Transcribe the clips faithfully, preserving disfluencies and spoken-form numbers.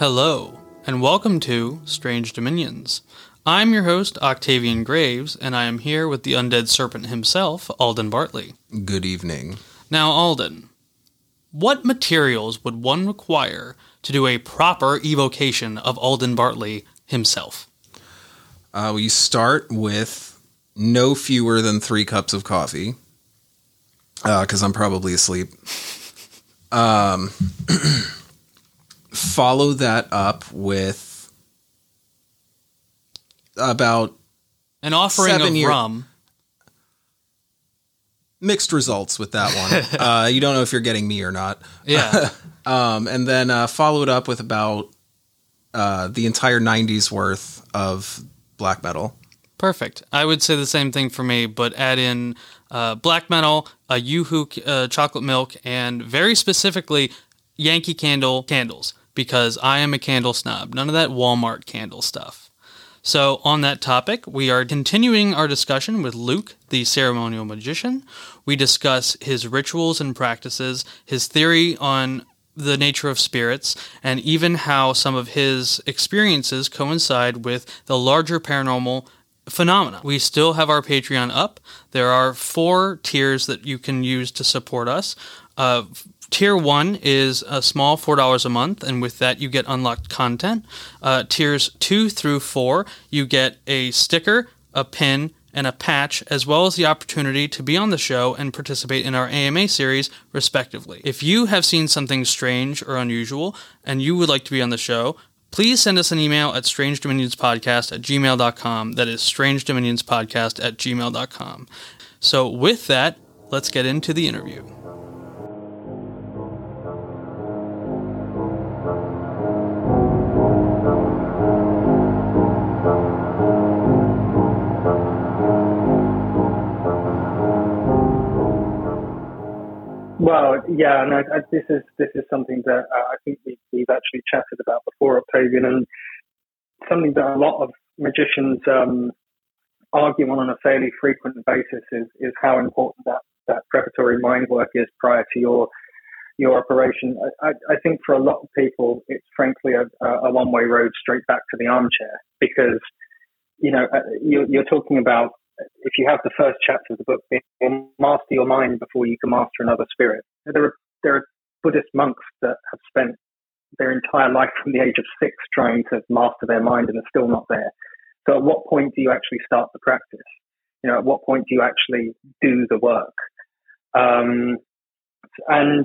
Hello, and welcome to Strange Dominions. I'm your host, Octavian Graves, and I am here with the undead serpent himself, Alden Bartley. Good evening. Now, Alden, what materials would one require to do a proper evocation of Alden Bartley himself? Uh, we start with no fewer than three cups of coffee, because uh, I'm probably asleep. Um, follow that up with about an offering seven of year- rum. Mixed results with that one. uh, you don't know if you're getting me or not. Yeah. um, and then uh, follow it up with about uh, the entire nineties worth of black metal. Perfect. I would say the same thing for me, but add in uh, black metal, a Yoo-Hoo uh, chocolate milk, and very specifically Yankee Candle candles, because I am a candle snob. None of that Walmart candle stuff. So on that topic, we are continuing our discussion with Luke, the ceremonial magician. We discuss his rituals and practices, his theory on the nature of spirits, and even how some of his experiences coincide with the larger paranormal phenomena. We still have our Patreon up. There are four tiers that you can use to support us. Uh, Tier one is a small four dollars a month, and with that you get unlocked content. Uh, tiers two through four, you get a sticker, a pin, and a patch, as well as the opportunity to be on the show and participate in our A M A series, respectively. If you have seen something strange or unusual, and you would like to be on the show, please send us an email at strange dominions podcast at gmail dot com. That is strange dominions podcast at gmail dot com. So with that, let's get into the interview. Well, yeah, and I, I, this is this is something that uh, I think we, we've actually chatted about before, Octavian, and something that a lot of magicians um, argue on on a fairly frequent basis is is how important that, that preparatory mind work is prior to your your operation. I, I think for a lot of people, it's frankly a, a one-way road straight back to the armchair, because you know you're, you're talking about, if you have the first chapter of the book, you'll master your mind before you can master another spirit. There are, there are Buddhist monks that have spent their entire life from the age of six trying to master their mind and are still not there. So at what point do you actually start the practice? You know, at what point do you actually do the work? Um, and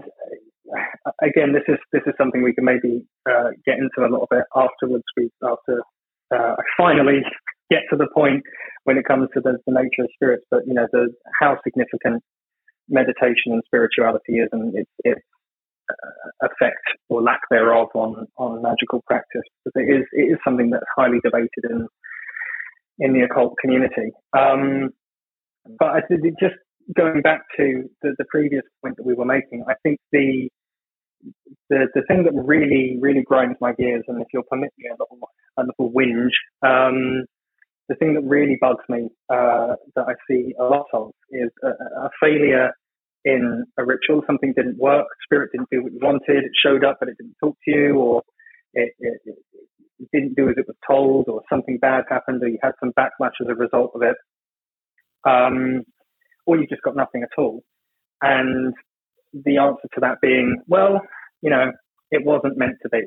again, this is this is something we can maybe uh, get into a little bit afterwards. We after uh, I finally get to the point when it comes to the, the nature of spirits, but you know, the how significant meditation and spirituality is, and its its uh, effect or lack thereof on on magical practice. Because it is it is something that's highly debated in in the occult community. Um, but I think just going back to the, the previous point that we were making, I think the the the thing that really really grinds my gears, and if you'll permit me a little a little whinge. Um, The thing that really bugs me, uh, that I see a lot of, is a, a failure in a ritual. Something didn't work, spirit didn't do what you wanted, it showed up but it didn't talk to you, or it, it, it didn't do as it was told, or something bad happened, or you had some backlash as a result of it, um, or you just got nothing at all. And the answer to that being, well, you know, it wasn't meant to be.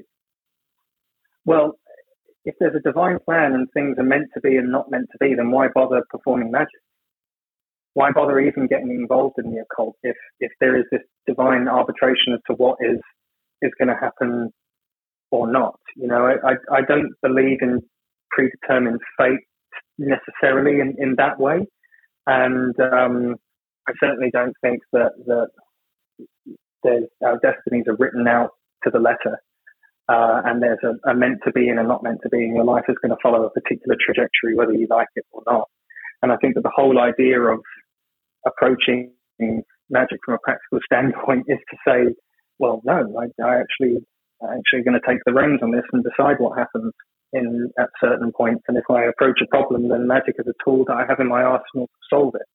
Well, if there's a divine plan and things are meant to be and not meant to be, then why bother performing magic? Why bother even getting involved in the occult if if there is this divine arbitration as to what is is going to happen or not? You know, I, I don't believe in predetermined fate necessarily in, in that way, and um, I certainly don't think that that there's, our destinies are written out to the letter. Uh, and there's a, a meant to be and a not meant to be, and your life is going to follow a particular trajectory, whether you like it or not. And I think that the whole idea of approaching magic from a practical standpoint is to say, well, no, I, I actually, I'm actually going to take the reins on this and decide what happens in at certain points. And if I approach a problem, then magic is a tool that I have in my arsenal to solve it.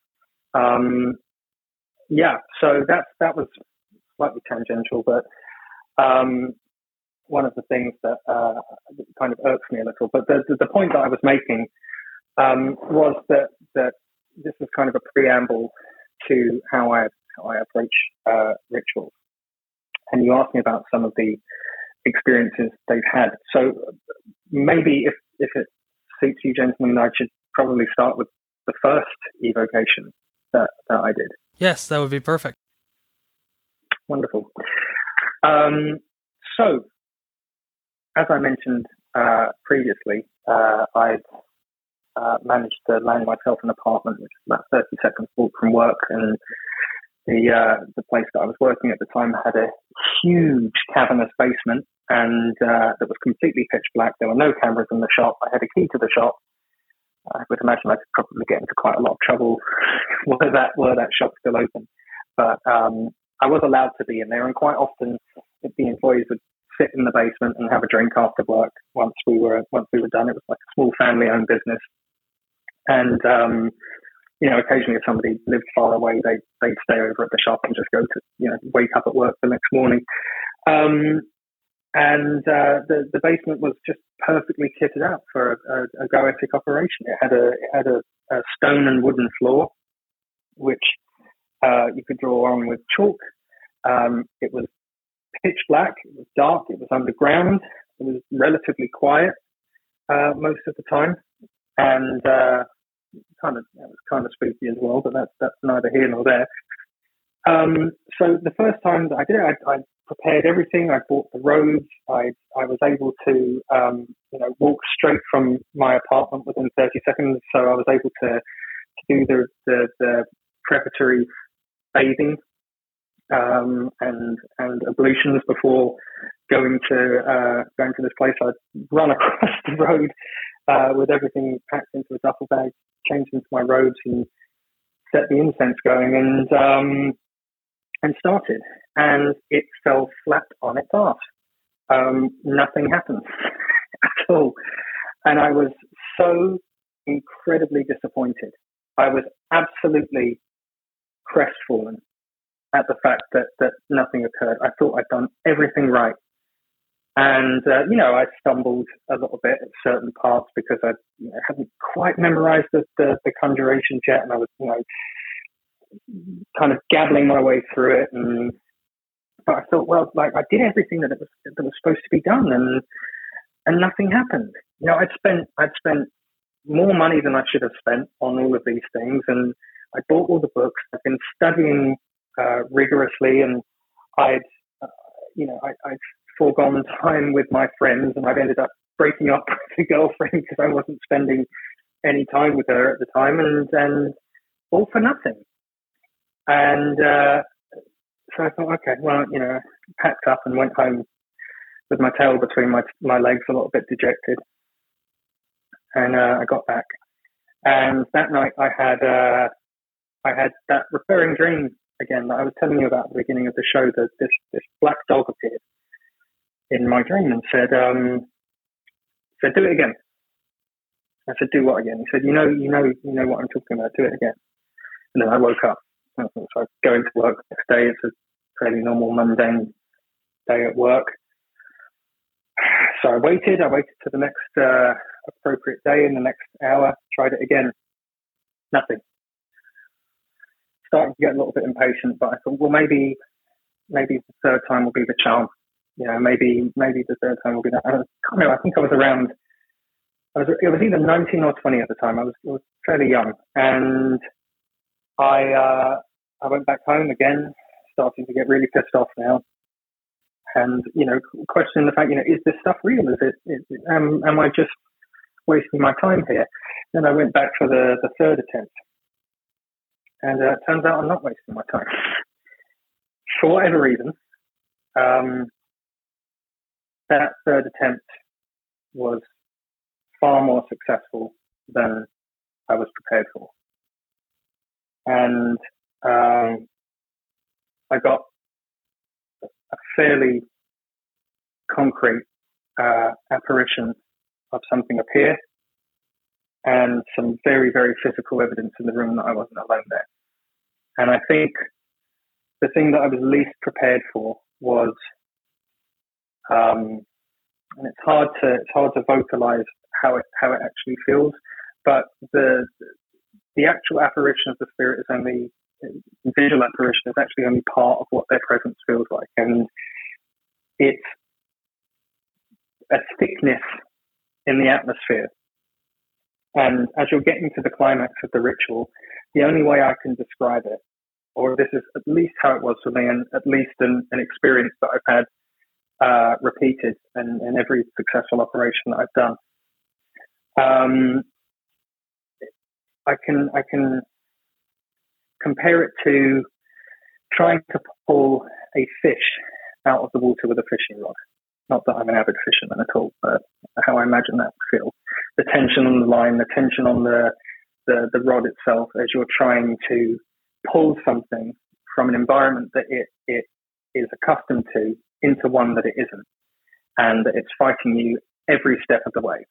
Um, yeah, so that's that was slightly tangential, but. Um, one of the things that uh, kind of irks me a little. But the, the, the point that I was making um, was that, that this was kind of a preamble to how I how I approach uh, rituals. And you asked me about some of the experiences they've had. So maybe if, if it suits you, gentlemen, I should probably start with the first evocation that, that I did. Yes, that would be perfect. Wonderful. Um, so, as I mentioned uh, previously, uh, I uh, managed to land myself an apartment, which is about thirty seconds walk from work, and the uh, the place that I was working at the time had a huge cavernous basement, and uh, that was completely pitch black. There were no cameras in the shop. I had a key to the shop. I would imagine I could probably get into quite a lot of trouble were that were that shop still open. But um, I was allowed to be in there, and quite often the employees would sit in the basement and have a drink after work. Once we were once we were done, it was like a small family-owned business, and um, you know, occasionally if somebody lived far away, they they'd stay over at the shop and just go to you know wake up at work the next morning. Um, and uh, the the basement was just perfectly kitted out for a, a, a Goetic operation. It had a it had a, a stone and wooden floor, which uh, you could draw on with chalk. Um, it was pitch black. It was dark. It was underground. It was relatively quiet uh, most of the time, and uh, kind of it was kind of spooky as well. But that's that's neither here nor there. Um, so the first time that I did it, I, I prepared everything. I bought the robes. I I was able to um, you know walk straight from my apartment within thirty seconds. So I was able to, to do the, the the preparatory bathing um, and and ablutions before going to uh, going to this place. I'd run across the road uh, with everything packed into a duffel bag, changed into my robes, and set the incense going, and um, and started. And it fell flat on its arse. Um, nothing happened at all, and I was so incredibly disappointed. I was absolutely crestfallen at the fact that, that nothing occurred. I thought I'd done everything right. And, uh, you know, I stumbled a little bit at certain parts because I you know, hadn't quite memorized the, the, the conjurations yet. And I was, you know, kind of gabbling my way through it. And but I thought, well, like I did everything that it was, that was supposed to be done, and, and nothing happened. You know, I'd spent, I'd spent more money than I should have spent on all of these things. And I bought all the books. I've been studying uh, rigorously, and I'd, uh, you know, I, I'd foregone time with my friends, and I've ended up breaking up with a girlfriend because I wasn't spending any time with her at the time, and, and all for nothing. And uh, so I thought, okay, well, you know, packed up and went home with my tail between my my legs, a little bit dejected. And uh, I got back, and that night I had uh, I had that recurring dream again that I was telling you about at the beginning of the show. That this this black dog appeared in my dream and said, um, said, do it again. I said, do what again? He said, you know, you know, you know what I'm talking about. Do it again. And then I woke up. So I go into work the next day. It's a fairly normal, mundane day at work. So I waited. I waited to the next uh, appropriate day. In the next hour, tried it again. Nothing. Starting to get a little bit impatient, but I thought, well, maybe, maybe the third time will be the charm. You know, maybe, maybe the third time will be that. I can't remember. I think I was around. I was. It was either nineteen or twenty at the time. I was, I was fairly young, and I uh, I went back home again, starting to get really pissed off now, and you know, questioning the fact, you know, is this stuff real? Is it? Is it um, am I just wasting my time here? Then I went back for the, the third attempt, and uh, it turns out I'm not wasting my time. For whatever reason, um, that third attempt was far more successful than I was prepared for. And um, I got a fairly concrete uh, apparition of something appear, and some very, very physical evidence in the room that I wasn't alone there. And I think the thing that I was least prepared for was um, and it's hard to it's hard to vocalize how it how it actually feels. But the the actual apparition of the spirit is only visual apparition is actually only part of what their presence feels like, and it's a thickness in the atmosphere. And as you're getting to the climax of the ritual, the only way I can describe it, or this is at least how it was for me, and at least an, an experience that I've had uh, repeated in, in every successful operation that I've done. Um, I can I can compare it to trying to pull a fish out of the water with a fishing rod. Not that I'm an avid fisherman at all, but how I imagine that would feel. The tension on the line, the tension on the, the, the rod itself as you're trying to pull something from an environment that it, it is accustomed to into one that it isn't. And that it's fighting you every step of the way.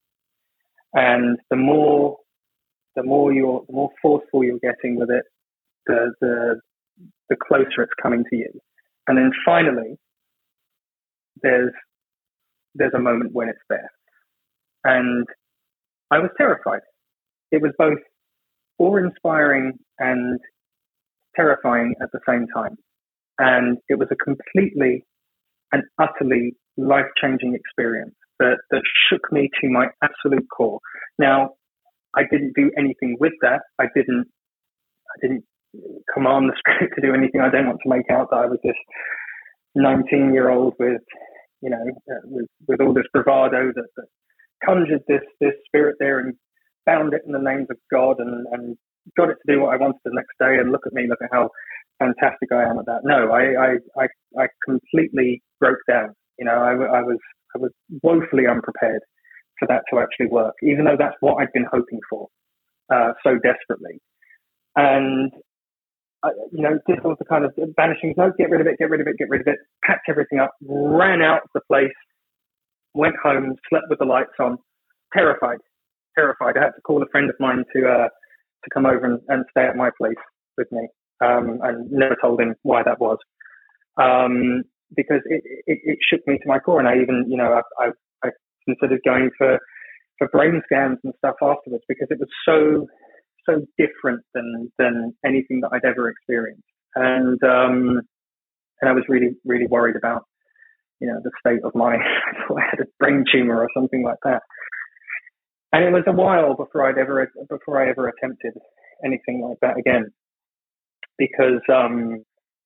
And the more the more you're the more forceful you're getting with it, the the the closer it's coming to you. And then finally, there's there's a moment when it's there. And I was terrified. It was both awe-inspiring and terrifying at the same time. And it was a completely and utterly life-changing experience that, that shook me to my absolute core. Now, I didn't do anything with that. I didn't I didn't command the spirit to do anything. I don't want to make out that I was this nineteen-year-old with, you know, uh, with, with all this bravado that, that conjured this this spirit there and bound it in the names of God and, and got it to do what I wanted the next day. And look at me, look at how fantastic I am at that. No, I I I, I completely broke down. You know, I, I was I was woefully unprepared for that to actually work, even though that's what I'd been hoping for uh, so desperately. And I, you know, this was the kind of banishing, no, get rid of it, get rid of it, get rid of it, packed everything up, ran out of the place, went home, slept with the lights on, terrified, terrified. I had to call a friend of mine to uh, to come over and, and stay at my place with me, um, and never told him why that was, um, because it, it, it shook me to my core. And I even, you know, I, I, I considered going for, for brain scans and stuff afterwards because it was so so different than than anything that I'd ever experienced, and um, and I was really really worried about, you know, the state of my I thought I had a brain tumor or something like that. And it was a while before I'd ever before I ever attempted anything like that again, because um,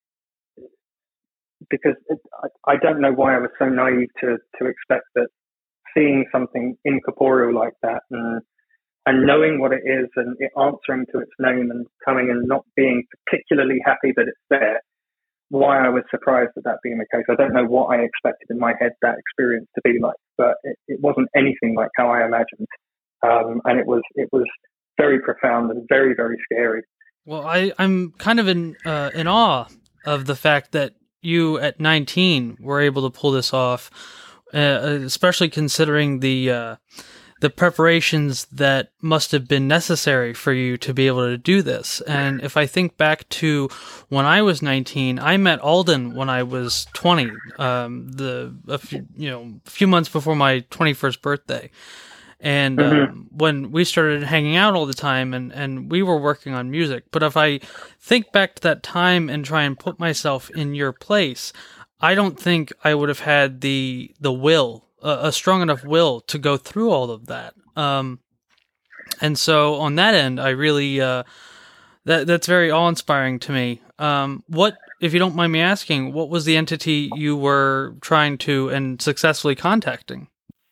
because it, I, I don't know why I was so naive to to expect that seeing something incorporeal like that and and knowing what it is and it answering to its name and coming and not being particularly happy that it's there, why I was surprised at that being the case. I don't know what I expected in my head that experience to be like, but it, it wasn't anything like how I imagined. Um, and it was it was very profound and very, very scary. Well, I, I'm kind of in uh, in awe of the fact that you at nineteen were able to pull this off, uh, especially considering the uh, the preparations that must have been necessary for you to be able to do this. And if I think back to when I was nineteen, I met Alden when I was twenty, um, the a few, you know, a few months before my twenty-first birthday. And um, mm-hmm. when we started hanging out all the time, and, and we were working on music. But if I think back to that time and try and put myself in your place, I don't think I would have had the the will, uh, a strong enough will to go through all of that. Um, and so on that end, I really uh, that that's very awe-inspiring to me. Um, what, if you don't mind me asking, what was the entity you were trying to and successfully contacting?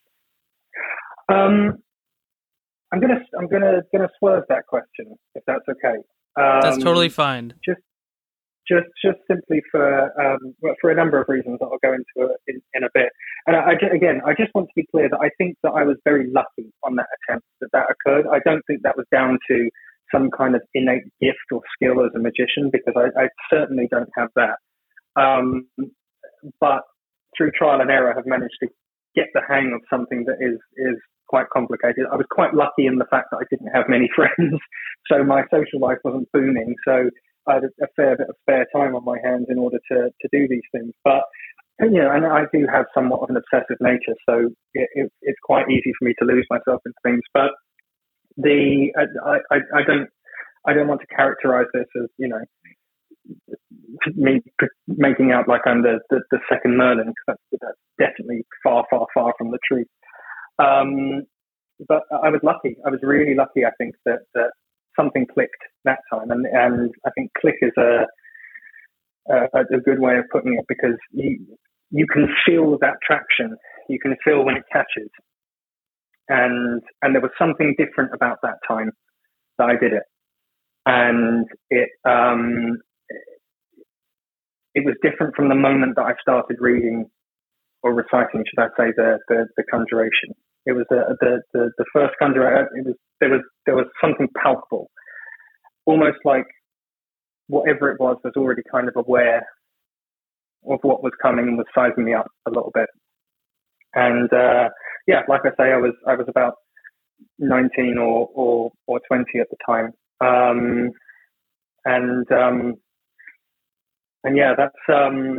Um, I'm gonna I'm gonna gonna swerve that question if that's okay. Um, that's totally fine. Just just just simply for um, well, for a number of reasons that I'll go into it in, in a bit. And I, I, again, I just want to be clear that I think that I was very lucky on that attempt that that occurred. I don't think that was down to some kind of innate gift or skill as a magician, because I, I certainly don't have that. Um, but through trial and error, have managed to get the hang of something that is is quite complicated. I was quite lucky in the fact that I didn't have many friends, so my social life wasn't booming. So I had a, a fair bit of spare time on my hands in order to to do these things. But And, you know, and I do have somewhat of an obsessive nature, so it, it, it's quite easy for me to lose myself into things. But the I, I, I don't I don't want to characterize this as, you know, me making out like I'm the, the, the second Merlin, because that's, that's definitely far, far, far from the truth. Um, but I was lucky. I was really lucky, I think, that, that something clicked that time. And, and I think click is a, a, a good way of putting it, because you, you can feel that traction. You can feel when it catches. And, and there was something different about that time that I did it. And it, um, it was different from the moment that I started reading or reciting, should I say, the, the, the Conjuration. It was the, the, the, the first Conjuration. It was, there was, there was something palpable, almost like whatever it was was already kind of aware of what was coming and was sizing me up a little bit. And, uh, yeah, like I say, I was, I was about nineteen or, or, or twenty at the time. Um, and, um, and yeah, that's, um,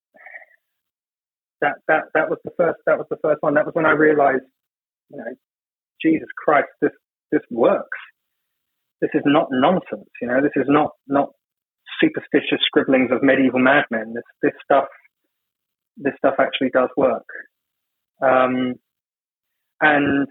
that, that, that was the first, that was the first one. That was when I realized, you know, Jesus Christ, this, this works. This is not nonsense. You know, this is not, not superstitious scribblings of medieval madmen. This, this stuff, this stuff actually does work. Um, and,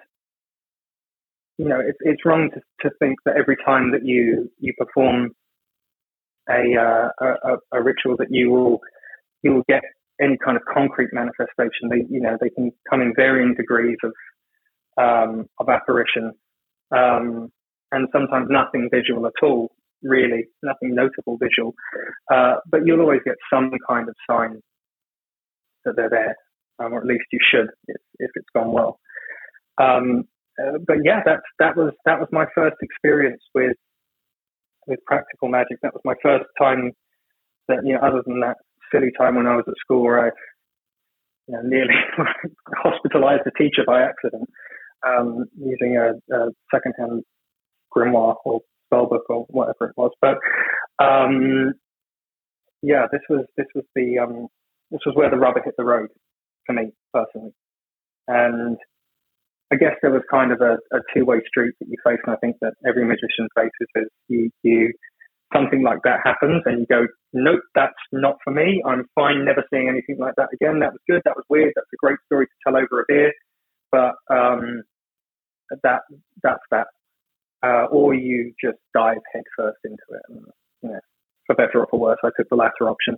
you know, it's it's wrong to, to think that every time that you, you perform a, uh, a a ritual that you will you will get any kind of concrete manifestation. They you know they can come in varying degrees of um, of apparition, um, and sometimes nothing visual at all. Really, nothing notable visual, uh, but you'll always get some kind of sign that they're there, um, or at least you should if, if it's gone well. Um, Uh, but yeah, that's that was that was my first experience with with practical magic. That was my first time that, you know, other than that silly time when I was at school where I, you know, nearly hospitalized a teacher by accident, um, using a, a secondhand grimoire or spellbook or whatever it was. But um, yeah, this was this was the um, this was where the rubber hit the road for me personally, and I guess there was kind of a, a two-way street that you face, and I think that every magician faces is you, you something like that happens and you go, nope, that's not for me. I'm fine never seeing anything like that again. That was good. That was weird. That's a great story to tell over a beer. But um, that that's that. Uh, or you just dive headfirst into it. And, you know, for better or for worse, I took the latter option.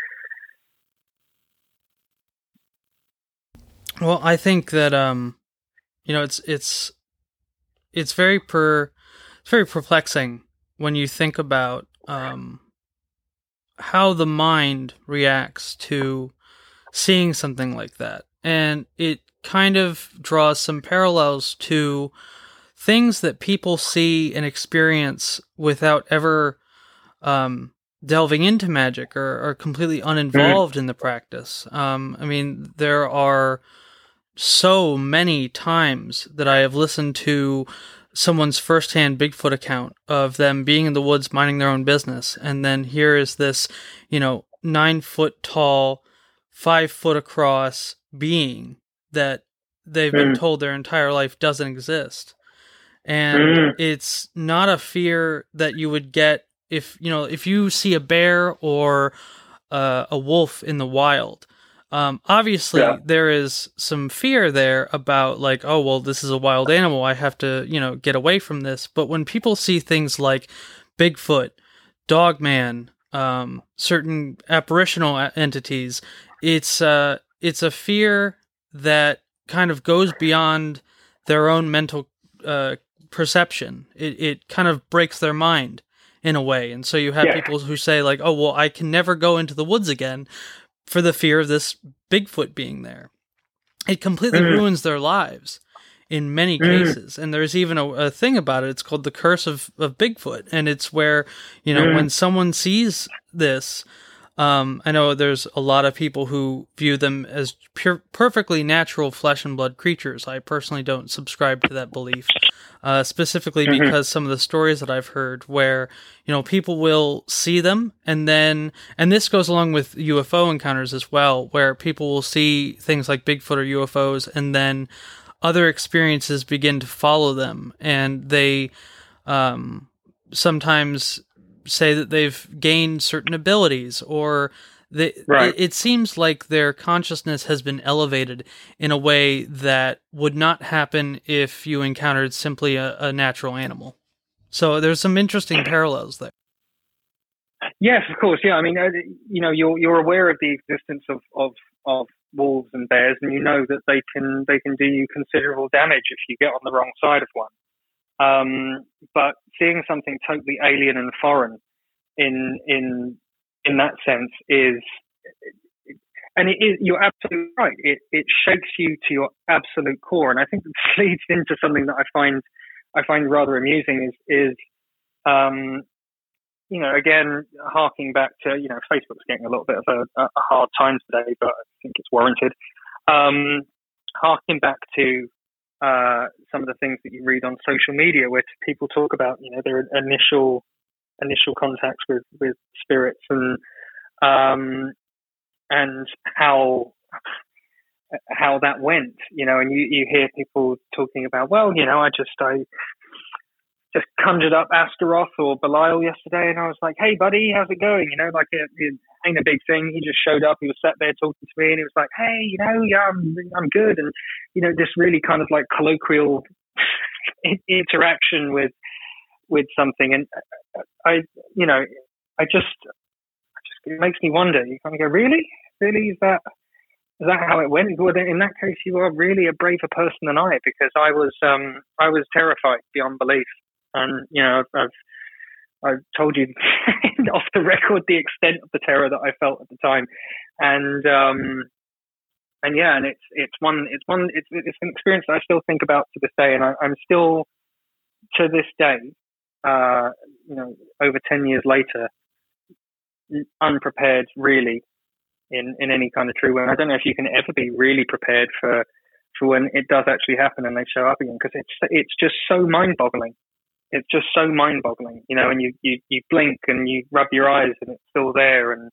Well, I think that um, you know, it's it's it's very per it's very perplexing when you think about um, how the mind reacts to seeing something like that, and it kind of draws some parallels to things that people see and experience without ever um, delving into magic or are completely uninvolved mm. in the practice. Um, I mean, there are so many times that I have listened to someone's firsthand Bigfoot account of them being in the woods minding their own business, and then here is this, you know, nine foot tall, five foot across being that they've mm. been told their entire life doesn't exist. And mm. it's not a fear that you would get if, you know, if you see a bear or uh, a wolf in the wild. Um, obviously, yeah. there is some fear there about, like, oh, well, this is a wild animal. I have to, you know, get away from this. But when people see things like Bigfoot, Dogman, um, certain apparitional entities, it's uh, it's a fear that kind of goes beyond their own mental uh, perception. It it kind of breaks their mind in a way. And so you have yeah. people who say, like, oh, well, I can never go into the woods again for the fear of this Bigfoot being there. It completely mm. ruins their lives in many mm. cases. And there's even a, a thing about it. It's called the curse of, of Bigfoot. And it's where, you know, mm. when someone sees this, Um, I know there's a lot of people who view them as pure, perfectly natural flesh and blood creatures. I personally don't subscribe to that belief, uh, specifically mm-hmm. because some of the stories that I've heard where, you know, people will see them and then, and this goes along with U F O encounters as well, where people will see things like Bigfoot or U F Os and then other experiences begin to follow them, and they um, sometimes say that they've gained certain abilities, or they, right. it, it seems like their consciousness has been elevated in a way that would not happen if you encountered simply a, a natural animal. So there's some interesting parallels there. Yes, of course. Yeah, I mean, you know, you're you're aware of the existence of of, of wolves and bears, and you know that they can they can do you considerable damage if you get on the wrong side of one. Um, but seeing something totally alien and foreign in in in that sense is, and it is, you're absolutely right. It it shakes you to your absolute core, and I think this leads into something that I find I find rather amusing is is um, you know, again, harking back to, you know, Facebook's getting a little bit of a, a hard time today, but I think it's warranted. Um, harking back to uh, some of the things that you read on social media, where people talk about, you know, their initial initial contacts with, with spirits and um, and how how that went, you know, and you, you hear people talking about, well, you know, I just I. just conjured up Astaroth or Belial yesterday, and I was like, hey buddy, how's it going? You know, like it, it ain't a big thing. He just showed up, he was sat there talking to me, and he was like, hey, you know, yeah, I'm, I'm good. And, you know, this really kind of like colloquial interaction with, with something. And I, you know, I just, I just, it makes me wonder, you kind of go, really? Really? Is that, is that how it went? Well, then in that case, you are really a braver person than I, because I was, um, I was terrified beyond belief. And, you know, I've, I've told you off the record the extent of the terror that I felt at the time. And, um, and yeah, and it's, it's one, it's one, it's, it's an experience that I still think about to this day. And I, I'm still, to this day, uh, you know, over ten years later, unprepared really in, in any kind of true way. And I don't know if you can ever be really prepared for, for when it does actually happen and they show up again, because it's, it's just so mind boggling. It's just so mind-boggling, you know, and you, you, you blink and you rub your eyes and it's still there, and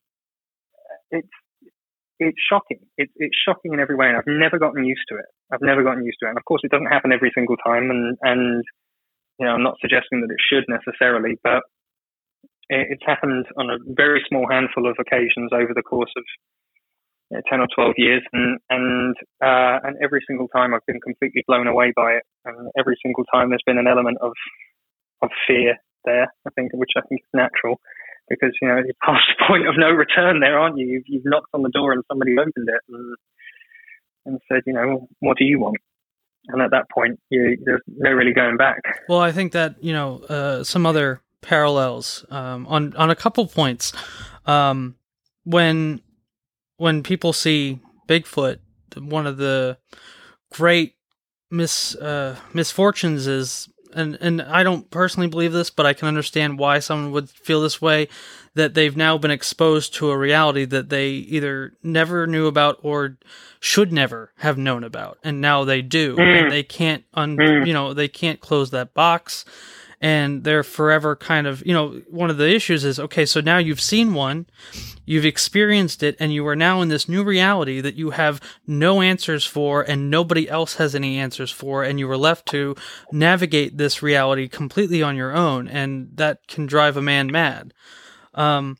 it's it's shocking. It's it's shocking in every way, and I've never gotten used to it. I've never gotten used to it, and of course, it doesn't happen every single time, and and you know, I'm not suggesting that it should necessarily, but it, it's happened on a very small handful of occasions over the course of you know, ten or twelve years, and and uh, and every single time I've been completely blown away by it, and every single time there's been an element of of fear there. I think, which I think is natural, because you know you're past the point of no return there, aren't you? You've, you've knocked on the door and somebody opened it and and said, you know, what do you want? And at that point, you, there's no really going back. Well, I think that you know uh, some other parallels um, on on a couple points um, when. When people see Bigfoot, one of the great mis uh, misfortunes is, and, and I don't personally believe this, but I can understand why someone would feel this way, that they've now been exposed to a reality that they either never knew about or should never have known about, and now they do, mm. and they can't, un- mm. you know, they can't close that box. And they're forever kind of, you know, one of the issues is, okay, so now you've seen one, you've experienced it, and you are now in this new reality that you have no answers for and nobody else has any answers for, and you are left to navigate this reality completely on your own, and that can drive a man mad. Um,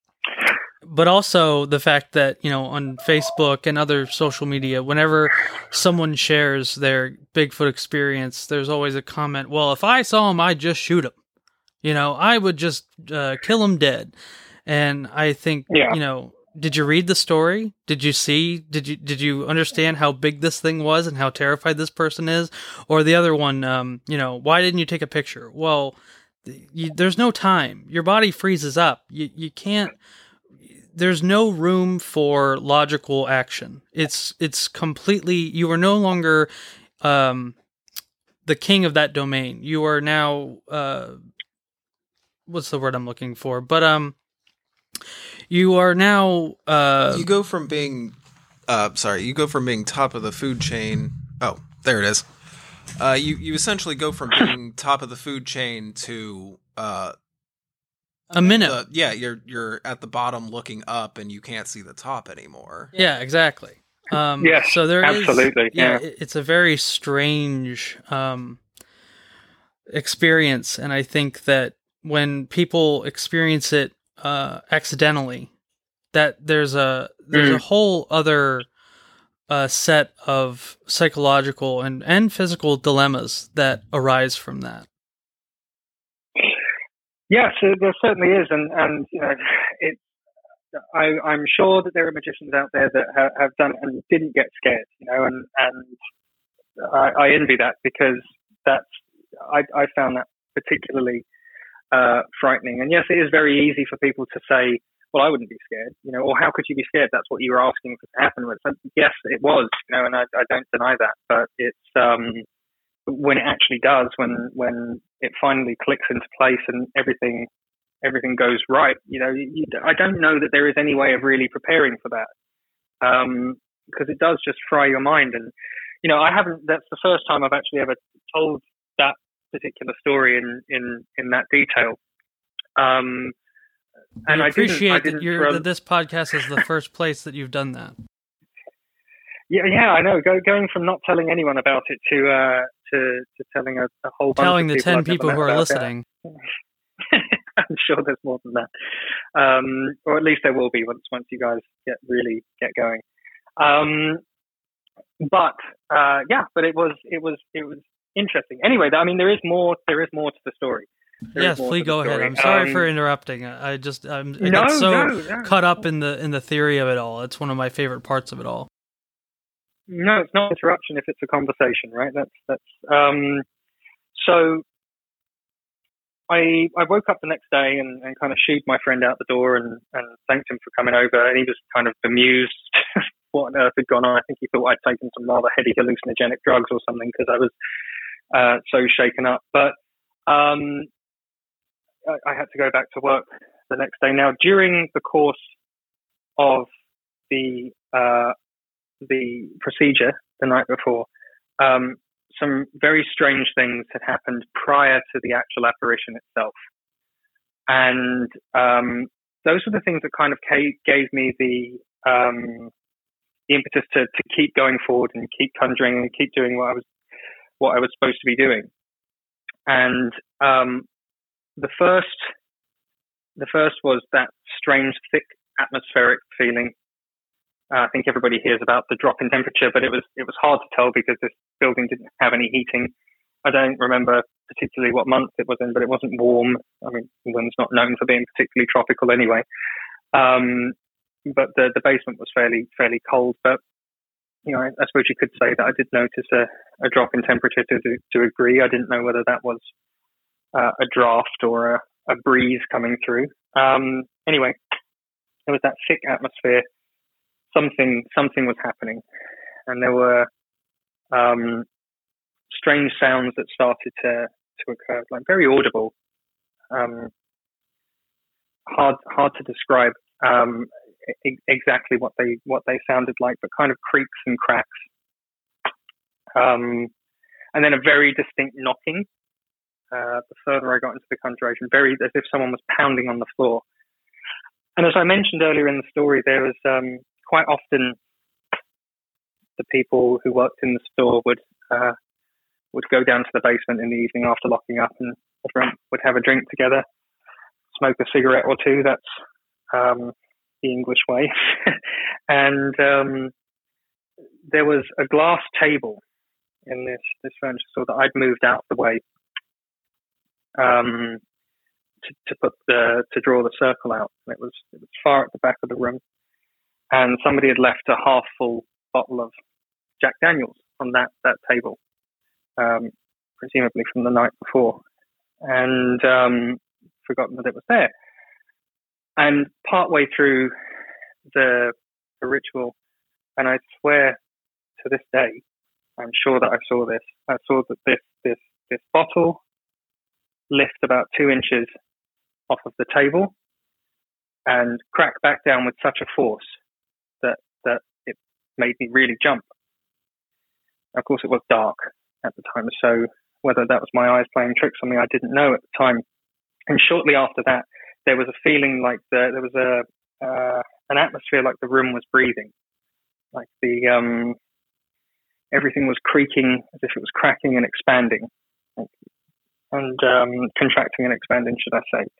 but also the fact that, you know, on Facebook and other social media, whenever someone shares their Bigfoot experience, there's always a comment, well, if I saw him, I'd just shoot him. You know, I would just uh, kill him dead. And I think, yeah. you know, did you read the story? Did you see, did you, did you understand how big this thing was and how terrified this person is? Or the other one, um, you know, why didn't you take a picture? Well, you, there's no time. Your body freezes up. You, you can't, there's no room for logical action. It's, it's completely, you are no longer, um, the king of that domain. You are now, uh, what's the word I'm looking for? But, um, you are now. Uh, you go from being, uh, sorry, you go from being top of the food chain. Oh, there it is. Uh, you you essentially go from being top of the food chain to uh, a minnow. the, yeah, you're you're at the bottom looking up, and you can't see the top anymore. Yeah, exactly. Um, Yes, so there is, absolutely, yeah, yeah. it- it's a very strange um, experience, and I think that when people experience it uh, accidentally, that there's a there's Mm. a whole other uh, set of psychological and, and physical dilemmas that arise from that. Yes, there there certainly is, and and you know, it. I, I'm sure that there are magicians out there that ha- have done it and didn't get scared, you know, and and I, I envy that, because that's I, I found that particularly uh, frightening. And yes, it is very easy for people to say, "Well, I wouldn't be scared," you know, or "How could you be scared? That's what you were asking for to happen." With yes, it was, you know, and I, I don't deny that, but it's um, when it actually does, when when it finally clicks into place and everything. everything goes right, you know, you, I don't know that there is any way of really preparing for that, um, because it does just fry your mind. And, you know, I haven't, that's the first time I've actually ever told that particular story in, in, in that detail. Um, and I I appreciate didn't, I that, didn't you're, throw, that this podcast is the first place that you've done that. yeah, yeah, I know. Go, going from not telling anyone about it to, uh, to, to telling a, a whole bunch Telling of the people ten I've never people met who are about listening. It. I'm sure there's more than that, um, or at least there will be once once you guys get really get going. Um, but uh, yeah, but it was it was it was interesting. Anyway, I mean, there is more. There is more to the story. There Yes, is more please to the go ahead. story. I'm sorry Um, for interrupting. I I just I'm, I no, get so no, no. caught up in the in the theory of it all. It's one of my favorite parts of it all. No, it's not interruption if it's a conversation, right? That's that's um, so. I, I woke up the next day and, and kind of shooed my friend out the door and, and thanked him for coming over. And he was kind of bemused what on earth had gone on. I think he thought I'd taken some rather heady hallucinogenic drugs or something, because I was uh, so shaken up. But um, I, I had to go back to work the next day. Now, during the course of the uh, the procedure the night before, um, some very strange things had happened prior to the actual apparition itself. And um, those were the things that kind of gave me the, um, the impetus to, to keep going forward and keep conjuring and keep doing what I was what I was supposed to be doing. And um, the first the first was that strange, thick atmospheric feeling. Uh, I think everybody hears about the drop in temperature, but it was it was hard to tell because this building didn't have any heating. I don't remember particularly what month it was in, but it wasn't warm. I mean, England's not known for being particularly tropical anyway. Um, but the the basement was fairly fairly cold. But you know, I, I suppose you could say that I did notice a, a drop in temperature to to a degree. I didn't know whether that was uh, a draft or a, a breeze coming through. Um, anyway, there was that thick atmosphere. Something something was happening, and there were um, strange sounds that started to to occur, like very audible, um, hard hard to describe um, e- exactly what they what they sounded like, but kind of creaks and cracks, um, and then a very distinct knocking. Uh, the further I got into the conjuration, very as if someone was pounding on the floor. And as I mentioned earlier in the story, there was um, quite often the people who worked in the store would uh, would go down to the basement in the evening after locking up, and everyone would have a drink together, smoke a cigarette or two. That's um, the English way. And um, there was a glass table in this this furniture store that I'd moved out of the way um, to, to put the to draw the circle out. And it was it was far at the back of the room. And somebody had left a half full bottle of Jack Daniels on that, that table, um, presumably from the night before, and um, forgotten that it was there. And partway through the, the ritual, and I swear to this day, I'm sure that I saw this, I saw that this, this, this bottle lift about two inches off of the table, and cracked back down with such a force that that it made me really jump. Of course, it was dark at the time, so whether that was my eyes playing tricks on me, I didn't know at the time. And shortly after that, there was a feeling like the, there was a uh, an atmosphere like the room was breathing, like the um, everything was creaking as if it was cracking and expanding, and um, contracting and expanding, should I say.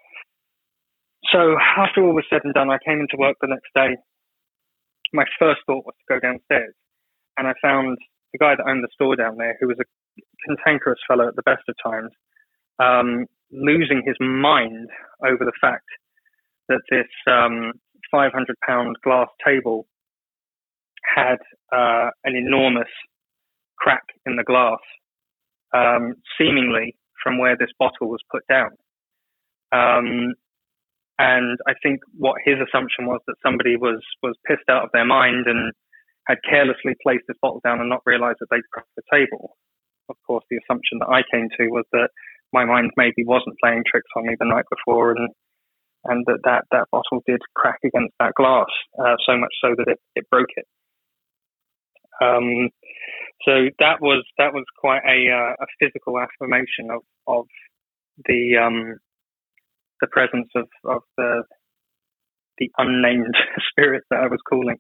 So after all was said and done, I came into work the next day. My first thought was to go downstairs, and I found the guy that owned the store down there, who was a cantankerous fellow at the best of times, um, losing his mind over the fact that this um, five hundred pound glass table had uh, an enormous crack in the glass, um, seemingly from where this bottle was put down. Um, and I think what his assumption was that somebody was, was pissed out of their mind and had carelessly placed this bottle down and not realized that they'd cracked the table. Of course, the assumption that I came to was that my mind maybe wasn't playing tricks on me the night before, and and that that, that bottle did crack against that glass, uh, so much so that it, it broke it. Um, so that was that was quite a uh, a physical affirmation of of the um, the presence of, of the the unnamed spirit that I was calling.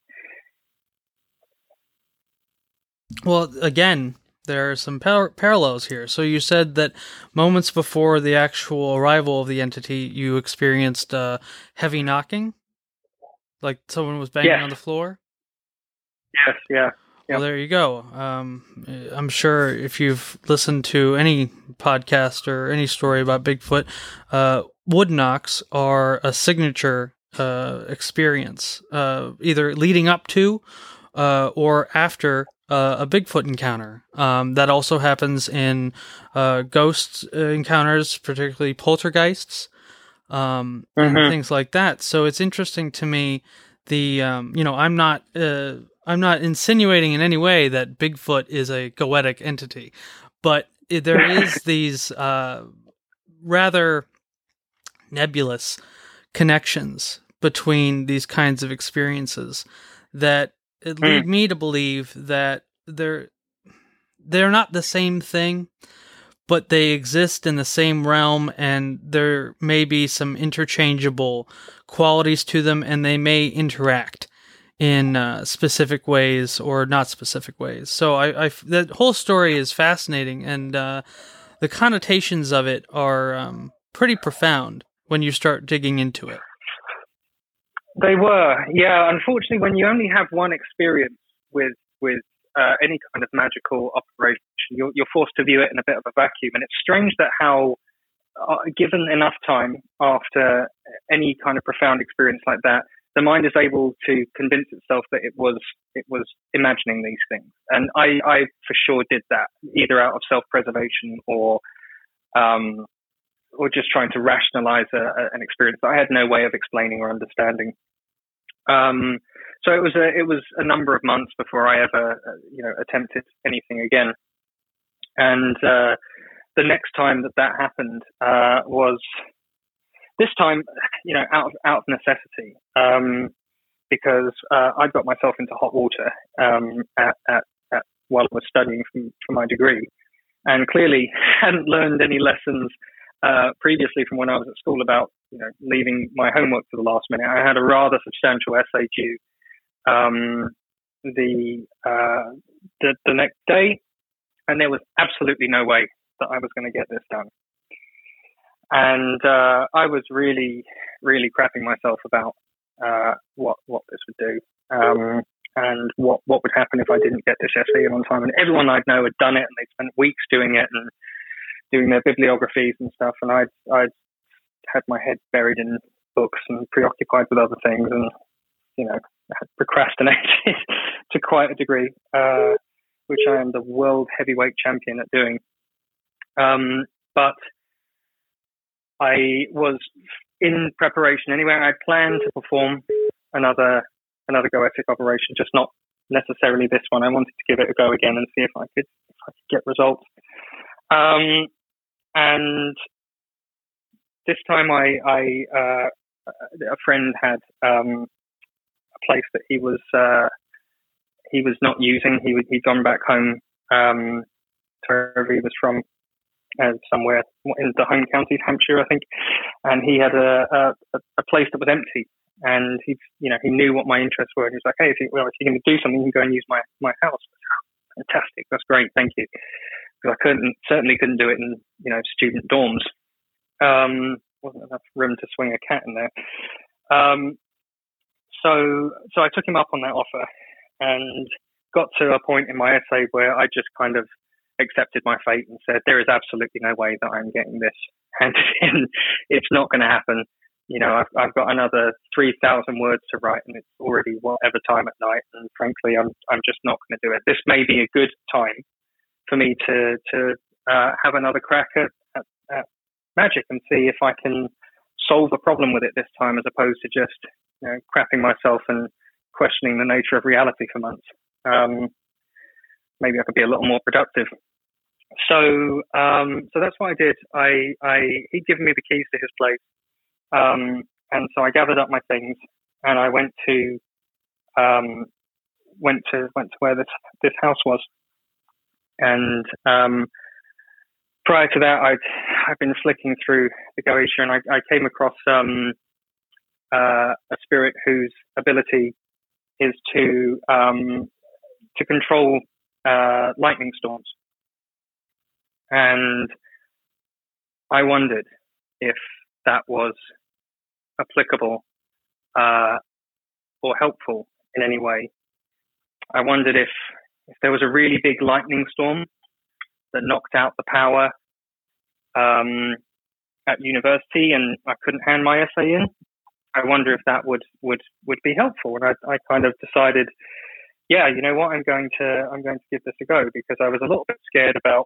Well, again, there are some par- parallels here. So you said that moments before the actual arrival of the entity, you experienced uh, heavy knocking, like someone was banging yes. on the floor. Yes, yeah. Well, there you go. Um, I'm sure if you've listened to any podcast or any story about Bigfoot, uh, wood knocks are a signature uh, experience, uh, either leading up to uh, or after uh, a Bigfoot encounter. Um, that also happens in uh, ghost encounters, particularly poltergeists, um, mm-hmm. and things like that. So it's interesting to me. The um, you know, I'm not. Uh, I'm not insinuating in any way that Bigfoot is a goetic entity, but there is these uh, rather nebulous connections between these kinds of experiences that it lead mm. me to believe that they're they're not the same thing, but they exist in the same realm, and there may be some interchangeable qualities to them, and they may interact in uh, specific ways or not specific ways. So I, I that whole story is fascinating, and uh, the connotations of it are um, pretty profound when you start digging into it. They were, yeah. Unfortunately, when you only have one experience with with uh, any kind of magical operation, you're, you're forced to view it in a bit of a vacuum. And it's strange that how, uh, given enough time after any kind of profound experience like that, the mind is able to convince itself that it was it was imagining these things. And I, I for sure did that, either out of self-preservation or um, or just trying to rationalize a, a, an experience that I had no way of explaining or understanding. Um, so it was a it was a number of months before I ever uh, you know attempted anything again. And uh, the next time that that happened uh, was. This time, you know, out of out of necessity, um, because uh, I got myself into hot water um, at, at, at while I was studying for, for my degree, and clearly hadn't learned any lessons uh, previously from when I was at school about, you know, leaving my homework to the last minute. I had a rather substantial essay due um, the, uh, the the next day, and there was absolutely no way that I was going to get this done. And uh, I was really, really crapping myself about uh, what what this would do, um, and what, what would happen if I didn't get this essay in on time. And everyone I'd know had done it, and they'd spent weeks doing it and doing their bibliographies and stuff. And I'd I'd had my head buried in books and preoccupied with other things, and you know, had procrastinated to quite a degree, uh, which I am the world heavyweight champion at doing. Um, but I was in preparation anyway. I planned to perform another another goetic operation, just not necessarily this one. I wanted to give it a go again and see if I could if I could get results. Um, and this time, I, I uh, a friend had um, a place that he was uh, he was not using. He he'd gone back home um, to wherever he was from, uh, somewhere in the home county, Hampshire, I think, and he had a, a a place that was empty. And he, you know, he knew what my interests were. And he was like, "Hey, if, you, well, if you're going to do something, you can go and use my my house." Fantastic, that's great, thank you. Because I couldn't, certainly couldn't do it in, you know, student dorms. Um, wasn't enough room to swing a cat in there. Um, so, so I took him up on that offer, and got to a point in my essay where I just kind of accepted my fate and said, "There is absolutely no way that I'm getting this handed in. It's not going to happen. You know, I've, I've got another three thousand words to write, and it's already whatever time at night. And frankly, I'm I'm just not going to do it. This may be a good time for me to to uh, have another crack at, at, at magic and see if I can solve a problem with it this time, as opposed to just, you know, crapping myself and questioning the nature of reality for months. Um, maybe I could be a little more productive." So um, so that's what I did. I I he'd given me the keys to his place. Um, and so I gathered up my things, and I went to, um, went to, went to where this, this house was. And, um, prior to that, I'd, I'd been flicking through the Goetia, and I, I came across, um, uh, a spirit whose ability is to, um, to control, uh, lightning storms. And I wondered if that was applicable uh, or helpful in any way. I wondered if, if there was a really big lightning storm that knocked out the power um, at university and I couldn't hand my essay in. I wonder if that would, would, would be helpful. And I, I kind of decided, yeah, you know what, I'm going to I'm going to give this a go, because I was a little bit scared about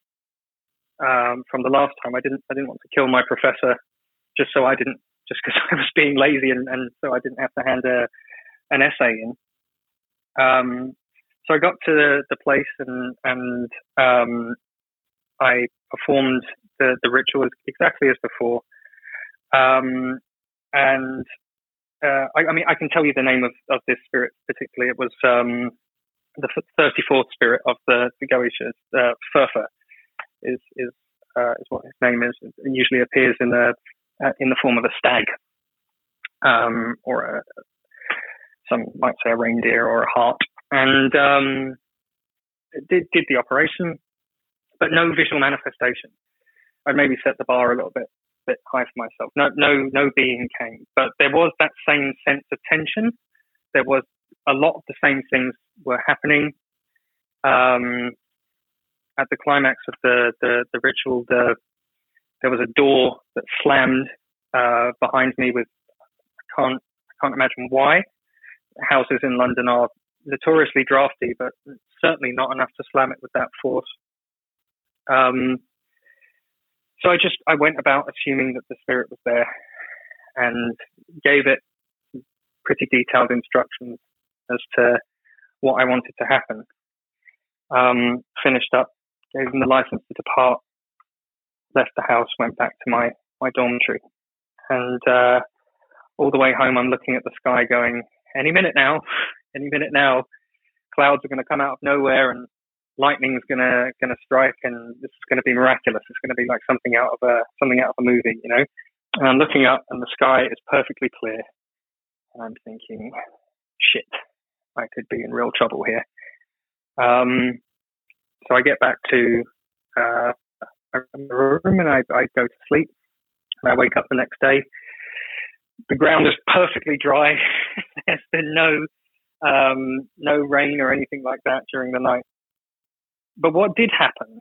um, from the last time. I didn't I didn't want to kill my professor just so I didn't. Just because I was being lazy and, and so I didn't have to hand a, an essay in. Um, so I got to the, the place and, and um, I performed the, the ritual exactly as before. Um, and uh, I, I mean, I can tell you the name of, of this spirit particularly. It was um, the thirty-fourth spirit of the, the Goetia. Uh, Furfa is, is, uh, is what his name is. It usually appears in the Uh, in the form of a stag, um, or a, some might say a reindeer or a hart, and um, did did the operation, but no visual manifestation. I maybe set the bar a little bit bit high for myself. No no no being came, but there was that same sense of tension. There was a lot of the same things were happening. Um, at the climax of the the, the ritual, the there was a door that slammed uh, behind me with, I can't, I can't imagine why. Houses in London are notoriously drafty, but certainly not enough to slam it with that force. Um, so I just, I went about assuming that the spirit was there and gave it pretty detailed instructions as to what I wanted to happen. Um, finished up, gave them the license to depart, left the house, went back to my, my dormitory. And uh, all the way home, I'm looking at the sky going, any minute now, any minute now, clouds are going to come out of nowhere and lightning's going to going to strike, and this is going to be miraculous. It's going to be like something out of a something out of a movie, you know? And I'm looking up and the sky is perfectly clear. And I'm thinking, shit, I could be in real trouble here. Um, so I get back to uh, the room and I, I go to sleep, and I wake up the next day. The ground is perfectly dry. There's been no um, no rain or anything like that during the night. But what did happen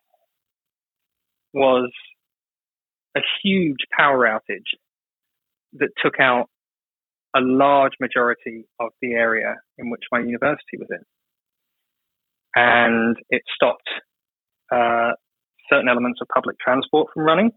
was a huge power outage that took out a large majority of the area in which my university was in. And it stopped uh, certain elements of public transport from running,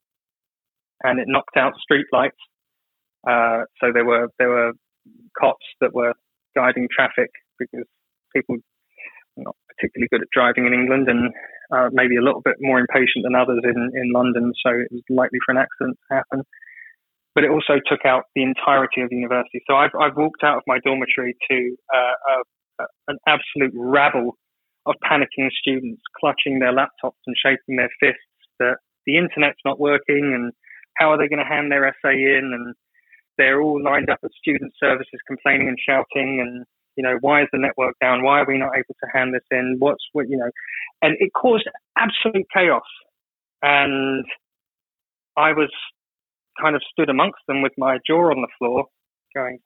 and it knocked out street lights. Uh, so there were there were cops that were guiding traffic because people are not particularly good at driving in England, and uh, maybe a little bit more impatient than others in, in London. So it was likely for an accident to happen. but it also took out the entirety of the university. So I've, I've walked out of my dormitory to uh, a, a, an absolute rabble of panicking students clutching their laptops and shaking their fists that the internet's not working and how are they going to hand their essay in, and they're all lined up at student services complaining and shouting, and you know, why is the network down? Why are we not able to hand this in? What's what, you know, and it caused absolute chaos. And I was kind of stood amongst them with my jaw on the floor going,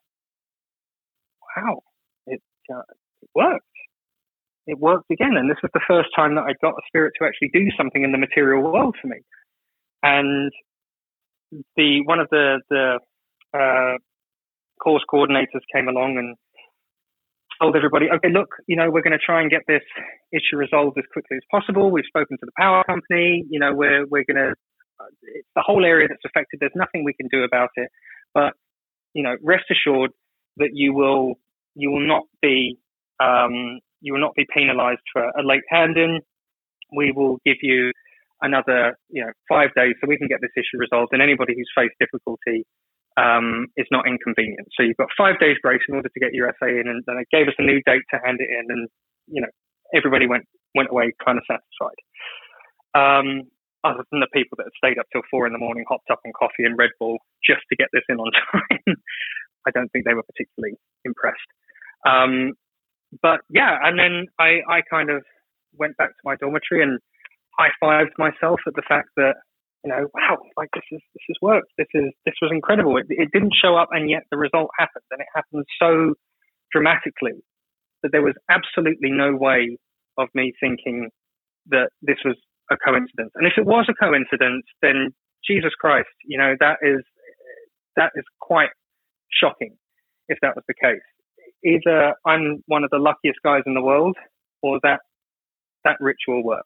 wow, it, uh, it worked. It worked again. And this was the first time that I got a spirit to actually do something in the material world for me. And the, one of the, the, uh, course coordinators came along and told everybody, okay, look, you know, we're going to try and get this issue resolved as quickly as possible. We've spoken to the power company. You know, we're we're going to. It's the whole area that's affected. There's nothing we can do about it. But you know, rest assured that you will you will not be um, you will not be penalised for a late hand-in. We will give you another, you know, five days so we can get this issue resolved. And anybody who's faced difficulty um, is not inconvenient. So you've got five days grace in order to get your essay in, and then they gave us a new date to hand it in, and you know, everybody went went away kind of satisfied. Um, other than the people that had stayed up till four in the morning, hopped up on coffee and Red Bull just to get this in on time. I don't think they were particularly impressed. Um, but yeah, and then I, I kind of went back to my dormitory and high-fived myself at the fact that, you know, wow, like this is this has worked. This is this was incredible. It, it didn't show up, and yet the result happened, and it happened so dramatically that there was absolutely no way of me thinking that this was a coincidence. And if it was a coincidence, then Jesus Christ, you know, that is that is quite shocking if that was the case. Either I'm one of the luckiest guys in the world, or that that ritual worked.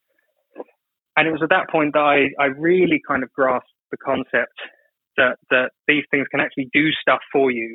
And it was at that point that I, I really kind of grasped the concept that, that these things can actually do stuff for you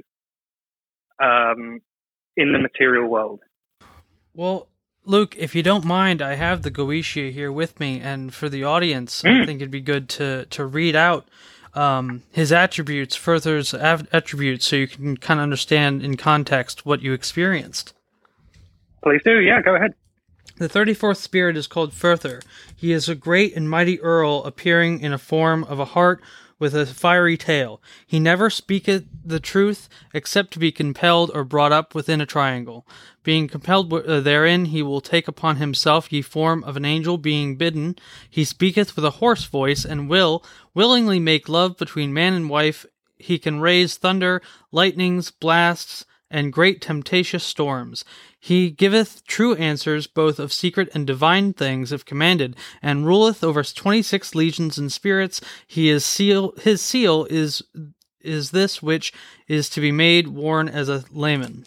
um, in the material world. Well, Luke, if you don't mind, I have the Goetia here with me, and for the audience, mm. I think it'd be good to, to read out um, his attributes, Further's attributes, so you can kind of understand in context what you experienced. Please do, yeah, go ahead. The thirty-fourth spirit is called Further. He is a great and mighty earl, appearing in a form of a hart with a fiery tail. He never speaketh the truth, except to be compelled or brought up within a triangle. Being compelled therein, he will take upon himself ye form of an angel, being bidden. He speaketh with a hoarse voice, and will willingly make love between man and wife. He can raise thunder, lightnings, blasts, and great tempestuous storms. He giveth true answers both of secret and divine things if commanded, and ruleth over twenty-six legions and spirits. He is seal. His seal is is this which is to be made worn as a layman.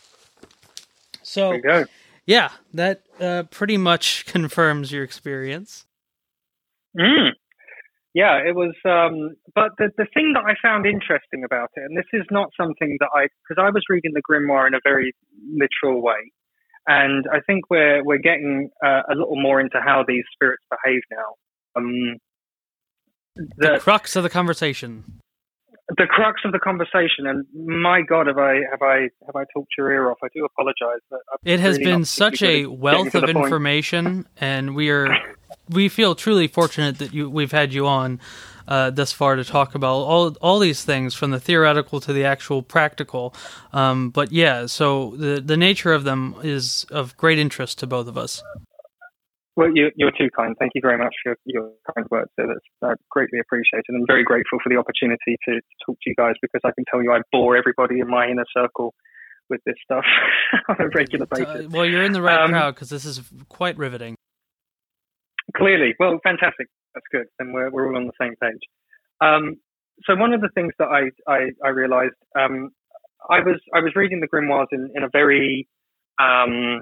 So, there you go. Yeah, that uh, pretty much confirms your experience. Mm. Yeah, it was, um, but the, the thing that I found interesting about it, and this is not something that I, because I was reading the grimoire in a very literal way, and I think we're we're getting uh, a little more into how these spirits behave now. Um, the, the crux of the conversation. The crux of the conversation, and my God, have I have I have I talked your ear off? I do apologize. It has really been such a wealth of information, point. and we are. We feel truly fortunate that you we've had you on uh, thus far to talk about all all these things, from the theoretical to the actual practical. Um, but yeah, so the the nature of them is of great interest to both of us. Well, you, you're too kind. Thank you very much for your, your kind words. So that's uh, greatly appreciated. I'm very grateful for the opportunity to, to talk to you guys, because I can tell you I bore everybody in my inner circle with this stuff on a regular basis. Uh, well, you're in the right um, crowd, because this is quite riveting. Clearly. Well, fantastic. That's good. Then we're we're all on the same page. Um, so one of the things that I I, I realized, um, I was I was reading the grimoires in, in a very um,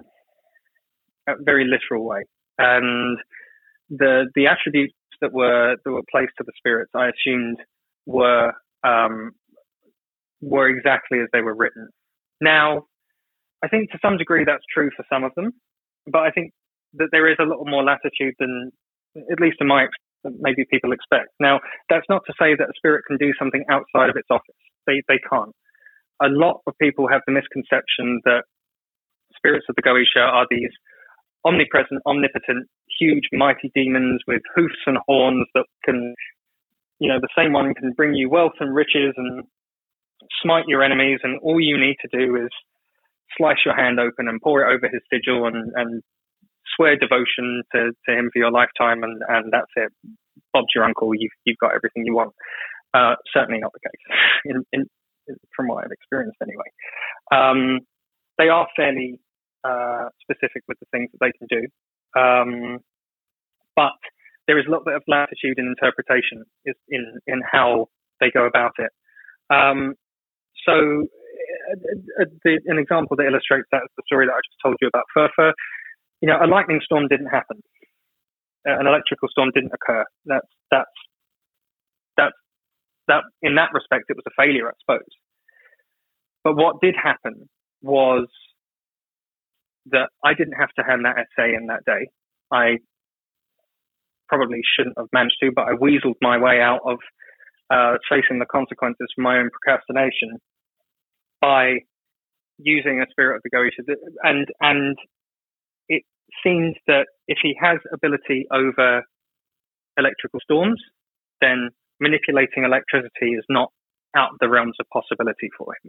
a very literal way, and the the attributes that were that were placed to the spirits, I assumed were um, were exactly as they were written. Now, I think to some degree that's true for some of them, but I think that there is a little more latitude than, at least in my that maybe people expect. Now, that's not to say that a spirit can do something outside of its office. They they can't. A lot of people have the misconception that spirits of the Goetia are these omnipresent, omnipotent, huge, mighty demons with hoofs and horns that can, you know, the same one can bring you wealth and riches and smite your enemies, and all you need to do is slice your hand open and pour it over his sigil and, and swear devotion to, to him for your lifetime, and, and that's it. Bob's your uncle. You've, you've got everything you want. Uh, certainly not the case, in, in, from what I've experienced anyway. Um, they are fairly uh, specific with the things that they can do. Um, but there is a little bit of latitude in interpretation in, in how they go about it. Um, so uh, the, an example that illustrates that is the story that I just told you about Furfur. You know, a lightning storm didn't happen. Uh, an electrical storm didn't occur. That's, that's, that's, that, in that respect, it was a failure, I suppose. But what did happen was that I didn't have to hand that essay in that day. I probably shouldn't have managed to, but I weaseled my way out of uh, facing the consequences for my own procrastination by using a spirit of the Goetia. And, and it seems that if he has ability over electrical storms, then manipulating electricity is not out of the realms of possibility for him.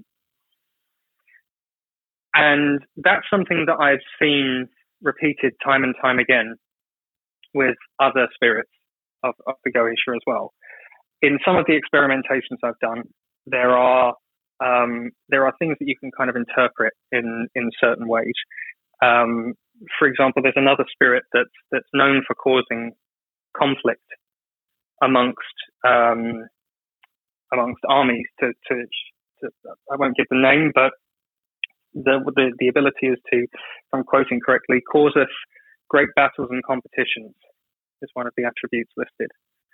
And that's something that I've seen repeated time and time again with other spirits of, of the Goetia as well. In some of the experimentations I've done, there are um, there are things that you can kind of interpret in, in certain ways. Um, for example, there's another spirit that's that's known for causing conflict amongst um, amongst armies. To, to, to I won't give the name, but the, the the ability is to, if I'm quoting correctly, causeth great battles and competitions is one of the attributes listed.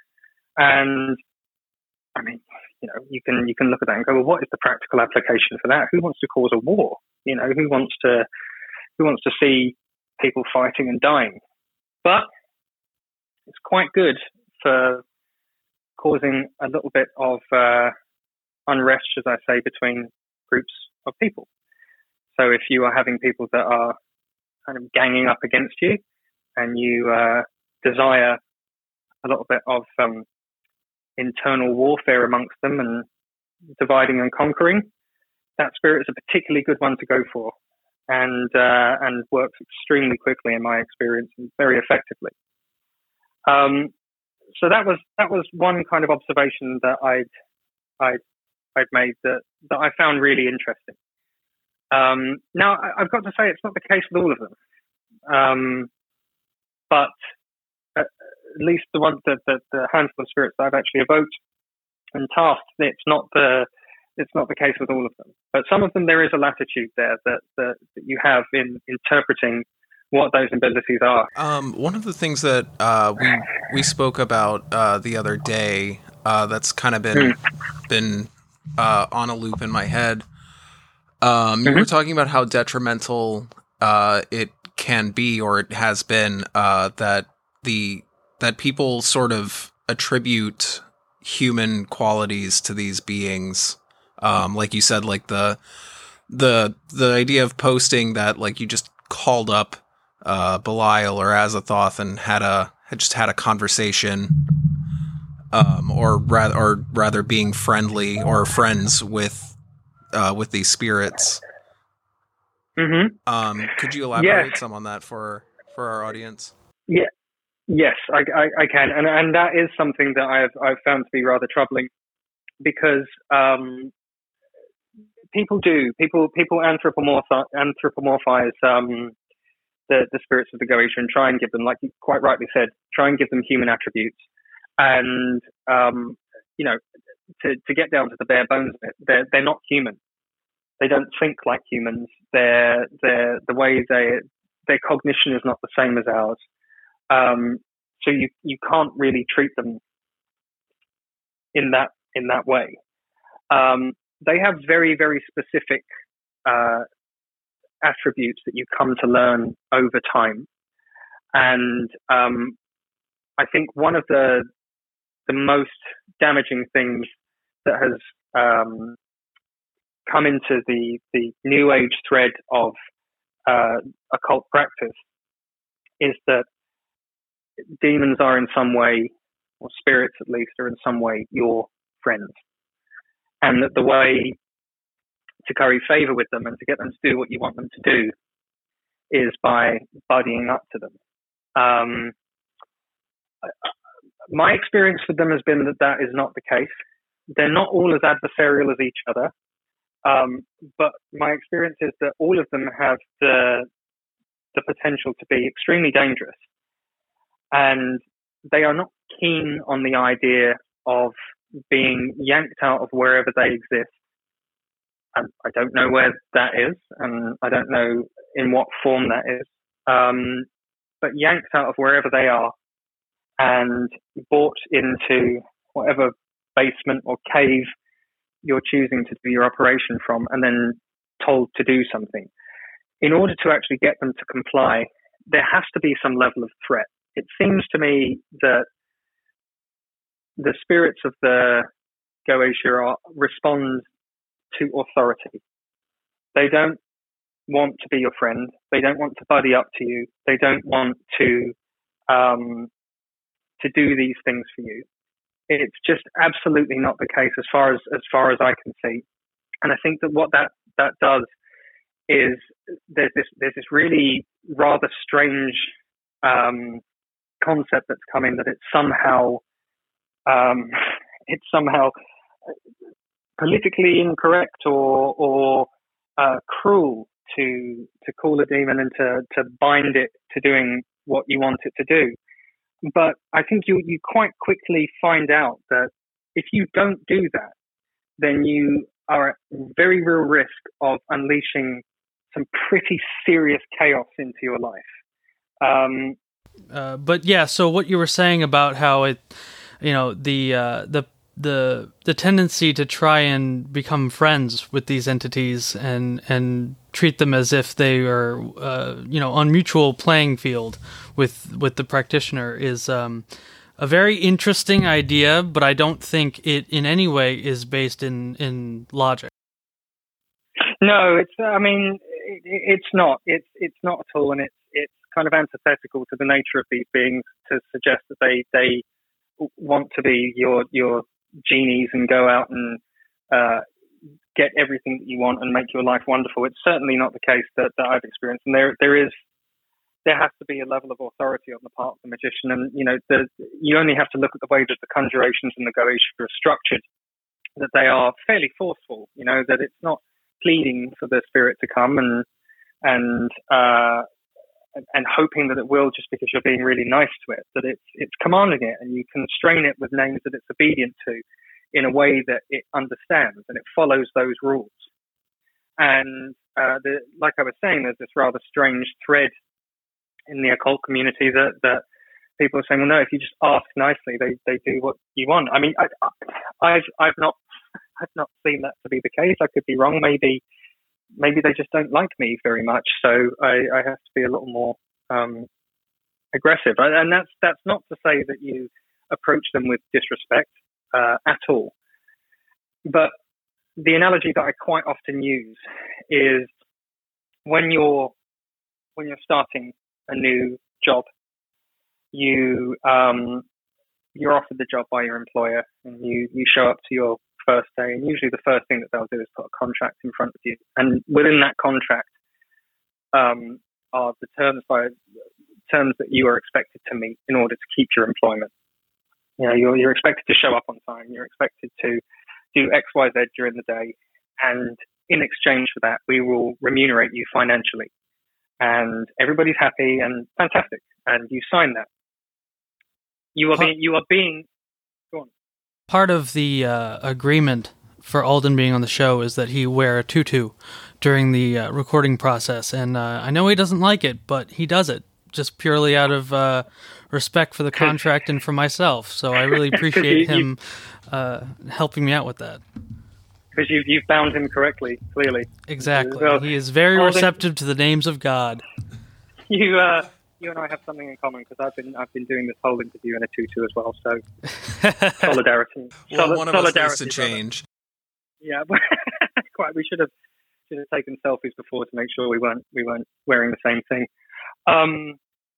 And I mean, you know, you can you can look at that and go, well, what is the practical application for that? Who wants to cause a war? You know, who wants to who wants to see people fighting and dying? But it's quite good for causing a little bit of uh, unrest, as I say, between groups of people. So if you are having people that are kind of ganging up against you, and you uh, desire a little bit of um, internal warfare amongst them and dividing and conquering, that spirit is a particularly good one to go for, and uh, and works extremely quickly in my experience and very effectively. Um, so that was that was one kind of observation that I'd I'd, I'd made that, that I found really interesting. Um, now I've got to say it's not the case with all of them, um, but at least the ones that the, the handful of spirits that I've actually evoked and tasked, it's not the it's not the case with all of them. But some of them there is a latitude there that that, that you have in interpreting what those abilities are. Um, one of the things that uh, we we spoke about uh, the other day uh, that's kind of been mm. been uh, on a loop in my head. Um, you mm-hmm. were talking about how detrimental uh, it can be, or it has been, uh, that the that people sort of attribute human qualities to these beings. Um, like you said, like the the the idea of posting that, like, you just called up uh, Belial or Azathoth and had a had just had a conversation, um, or rather or rather being friendly or friends with. Uh, with these spirits. Mm-hmm. Um, could you elaborate yes. some on that for, for our audience? Yeah, yes, I, I, I can. And, and that is something that I've, I've found to be rather troubling, because, um, people do, people, people anthropomorphize, anthropomorphize, um, the, the spirits of the Goetia and try and give them, like you quite rightly said, try and give them human attributes. And, um, you know, To, to get down to the bare bones of it, they're they're not human. They don't think like humans. They're they're the way they their cognition is not the same as ours. Um, so you you can't really treat them in that in that way. Um, they have very very specific uh, attributes that you come to learn over time, and um, I think one of the the most damaging things that has um, come into the, the new age thread of uh, occult practice is that demons are in some way, or spirits at least, are in some way your friends. And that the way to curry favor with them and to get them to do what you want them to do is by buddying up to them. Um, my experience with them has been that that is not the case. They're not all as adversarial as each other, um, but my experience is that all of them have the the potential to be extremely dangerous, and they are not keen on the idea of being yanked out of wherever they exist. And I don't know where that is, and I don't know in what form that is, um, but yanked out of wherever they are and brought into whatever basement or cave you're choosing to do your operation from, and then told to do something. In order to actually get them to comply, there has to be some level of threat. It seems to me that the spirits of the Goetia respond to authority. They don't want to be your friend. They don't want to buddy up to you. They don't want to um, to do these things for you. It's just absolutely not the case as far as as far as I can see. And I think that what that that does is there's this there's this really rather strange um, concept that's coming, that it's somehow um, it's somehow politically incorrect or or uh, cruel to to call a demon and to to bind it to doing what you want it to do. But I think you you quite quickly find out that if you don't do that, then you are at very real risk of unleashing some pretty serious chaos into your life. Um, uh, but yeah, so what you were saying about how it, you know, the uh, the the the tendency to try and become friends with these entities and and treat them as if they are uh, you know, on mutual playing field with with the practitioner is um, a very interesting idea, but I don't think it in any way is based in in logic. No, it's I mean it, it's not it's it's not at all, and it's it's kind of antithetical to the nature of these beings to suggest that they they want to be your your genies and go out and uh, get everything that you want and make your life wonderful. It's certainly not the case that, that I've experienced. And there there is there has to be a level of authority on the part of the magician. And, you know, the, you only have to look at the way that the conjurations and the Goetia are structured, that they are fairly forceful, you know, that it's not pleading for the spirit to come and and uh, and hoping that it will just because you're being really nice to it, that it's it's commanding it, and you constrain it with names that it's obedient to in a way that it understands, and it follows those rules. And uh, the, like I was saying, there's this rather strange thread in the occult community that, that people are saying, well, no, if you just ask nicely, they, they do what you want. I mean, I, I, I've I've not I've not seen that to be the case. I could be wrong. Maybe maybe they just don't like me very much, so I, I have to be a little more um, aggressive. And that's that's not to say that you approach them with disrespect uh, at all. But the analogy that I quite often use is when you're when you're starting a new job, you um, you're offered the job by your employer, and you you show up to your first day, and usually the first thing that they'll do is put a contract in front of you, and within that contract um, are the terms by terms that you are expected to meet in order to keep your employment. You know, you're, you're expected to show up on time. You're expected to do X, Y, Z during the day, and in exchange for that, we will remunerate you financially. And everybody's happy and fantastic, and you sign that. You are being you are being. Go on. Part of the uh, agreement for Alden being on the show is that he wear a tutu during the uh, recording process, and uh, I know he doesn't like it, but he does it just purely out of uh, respect for the contract and for myself. So I really appreciate you, him uh, helping me out with that. Because you've, you've bound him correctly, clearly. Exactly. Well, he is very Alden, receptive to the names of God. You uh, you and I have something in common because I've been I've been doing this whole interview in a tutu as well. So solidarity. Well, Sol- one of solidarity, us needs to change. Brother. Yeah, quite. We should have should have taken selfies before to make sure we weren't we weren't wearing the same thing. Um,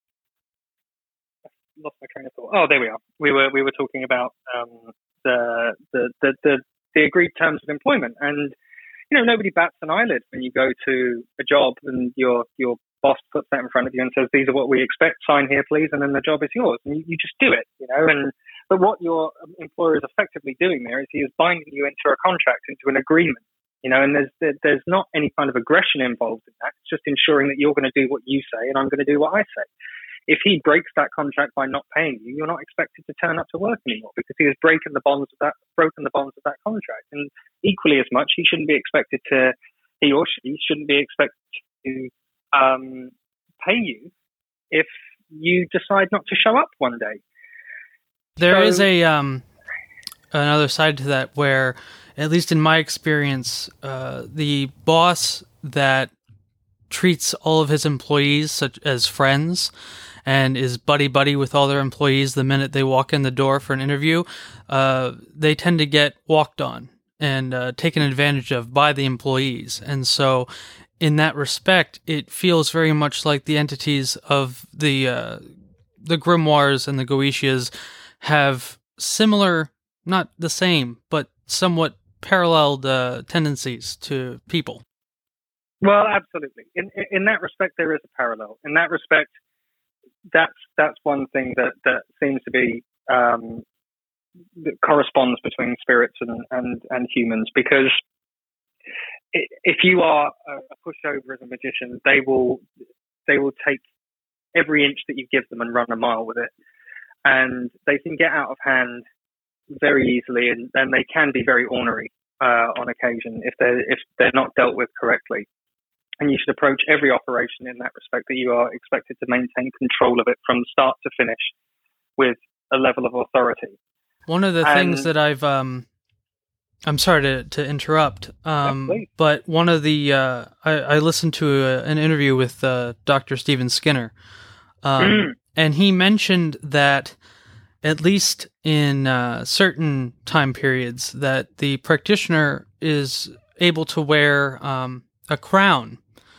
lost my train of thought. Oh, there we are. We were we were talking about um, the, the the the the agreed terms of employment, and you know nobody bats an eyelid when you go to a job and your your boss puts that in front of you and says, these are what we expect, sign here please, and then the job is yours, and you, you just do it, you know. And but what your employer is effectively doing there is he is binding you into a contract, into an agreement, you know, and there's there, there's not any kind of aggression involved in that. It's just ensuring that you're going to do what you say and I'm going to do what I say. If he breaks that contract by not paying you, you're not expected to turn up to work anymore because he has broken the bonds of that broken the bonds of that contract. And equally as much, he shouldn't be expected to he or she shouldn't be expected to um, pay you if you decide not to show up one day. There so, is a um, another side to that where, at least in my experience, uh, the boss that treats all of his employees such as friends and is buddy-buddy with all their employees the minute they walk in the door for an interview, uh, they tend to get walked on and uh, taken advantage of by the employees. And so in that respect, it feels very much like the entities of the uh, the grimoires and the Goetias have similar, not the same, but somewhat paralleled uh, tendencies to people. Well, absolutely. In in that respect, there is a parallel. In that respect, that's that's one thing that, that seems to be um, that corresponds between spirits and, and, and humans. Because if you are a pushover as a magician, they will they will take every inch that you give them and run a mile with it, and they can get out of hand very easily, and, and they can be very ornery uh, on occasion if they're if they're not dealt with correctly. And you should approach every operation in that respect that you are expected to maintain control of it from start to finish with a level of authority. One of the and, things that I've, um, I'm sorry to, to interrupt, um, yeah, but one of the, uh, I, I listened to a, an interview with uh, Doctor Stephen Skinner, um, mm. and he mentioned that at least in uh, certain time periods that the practitioner is able to wear um, a crown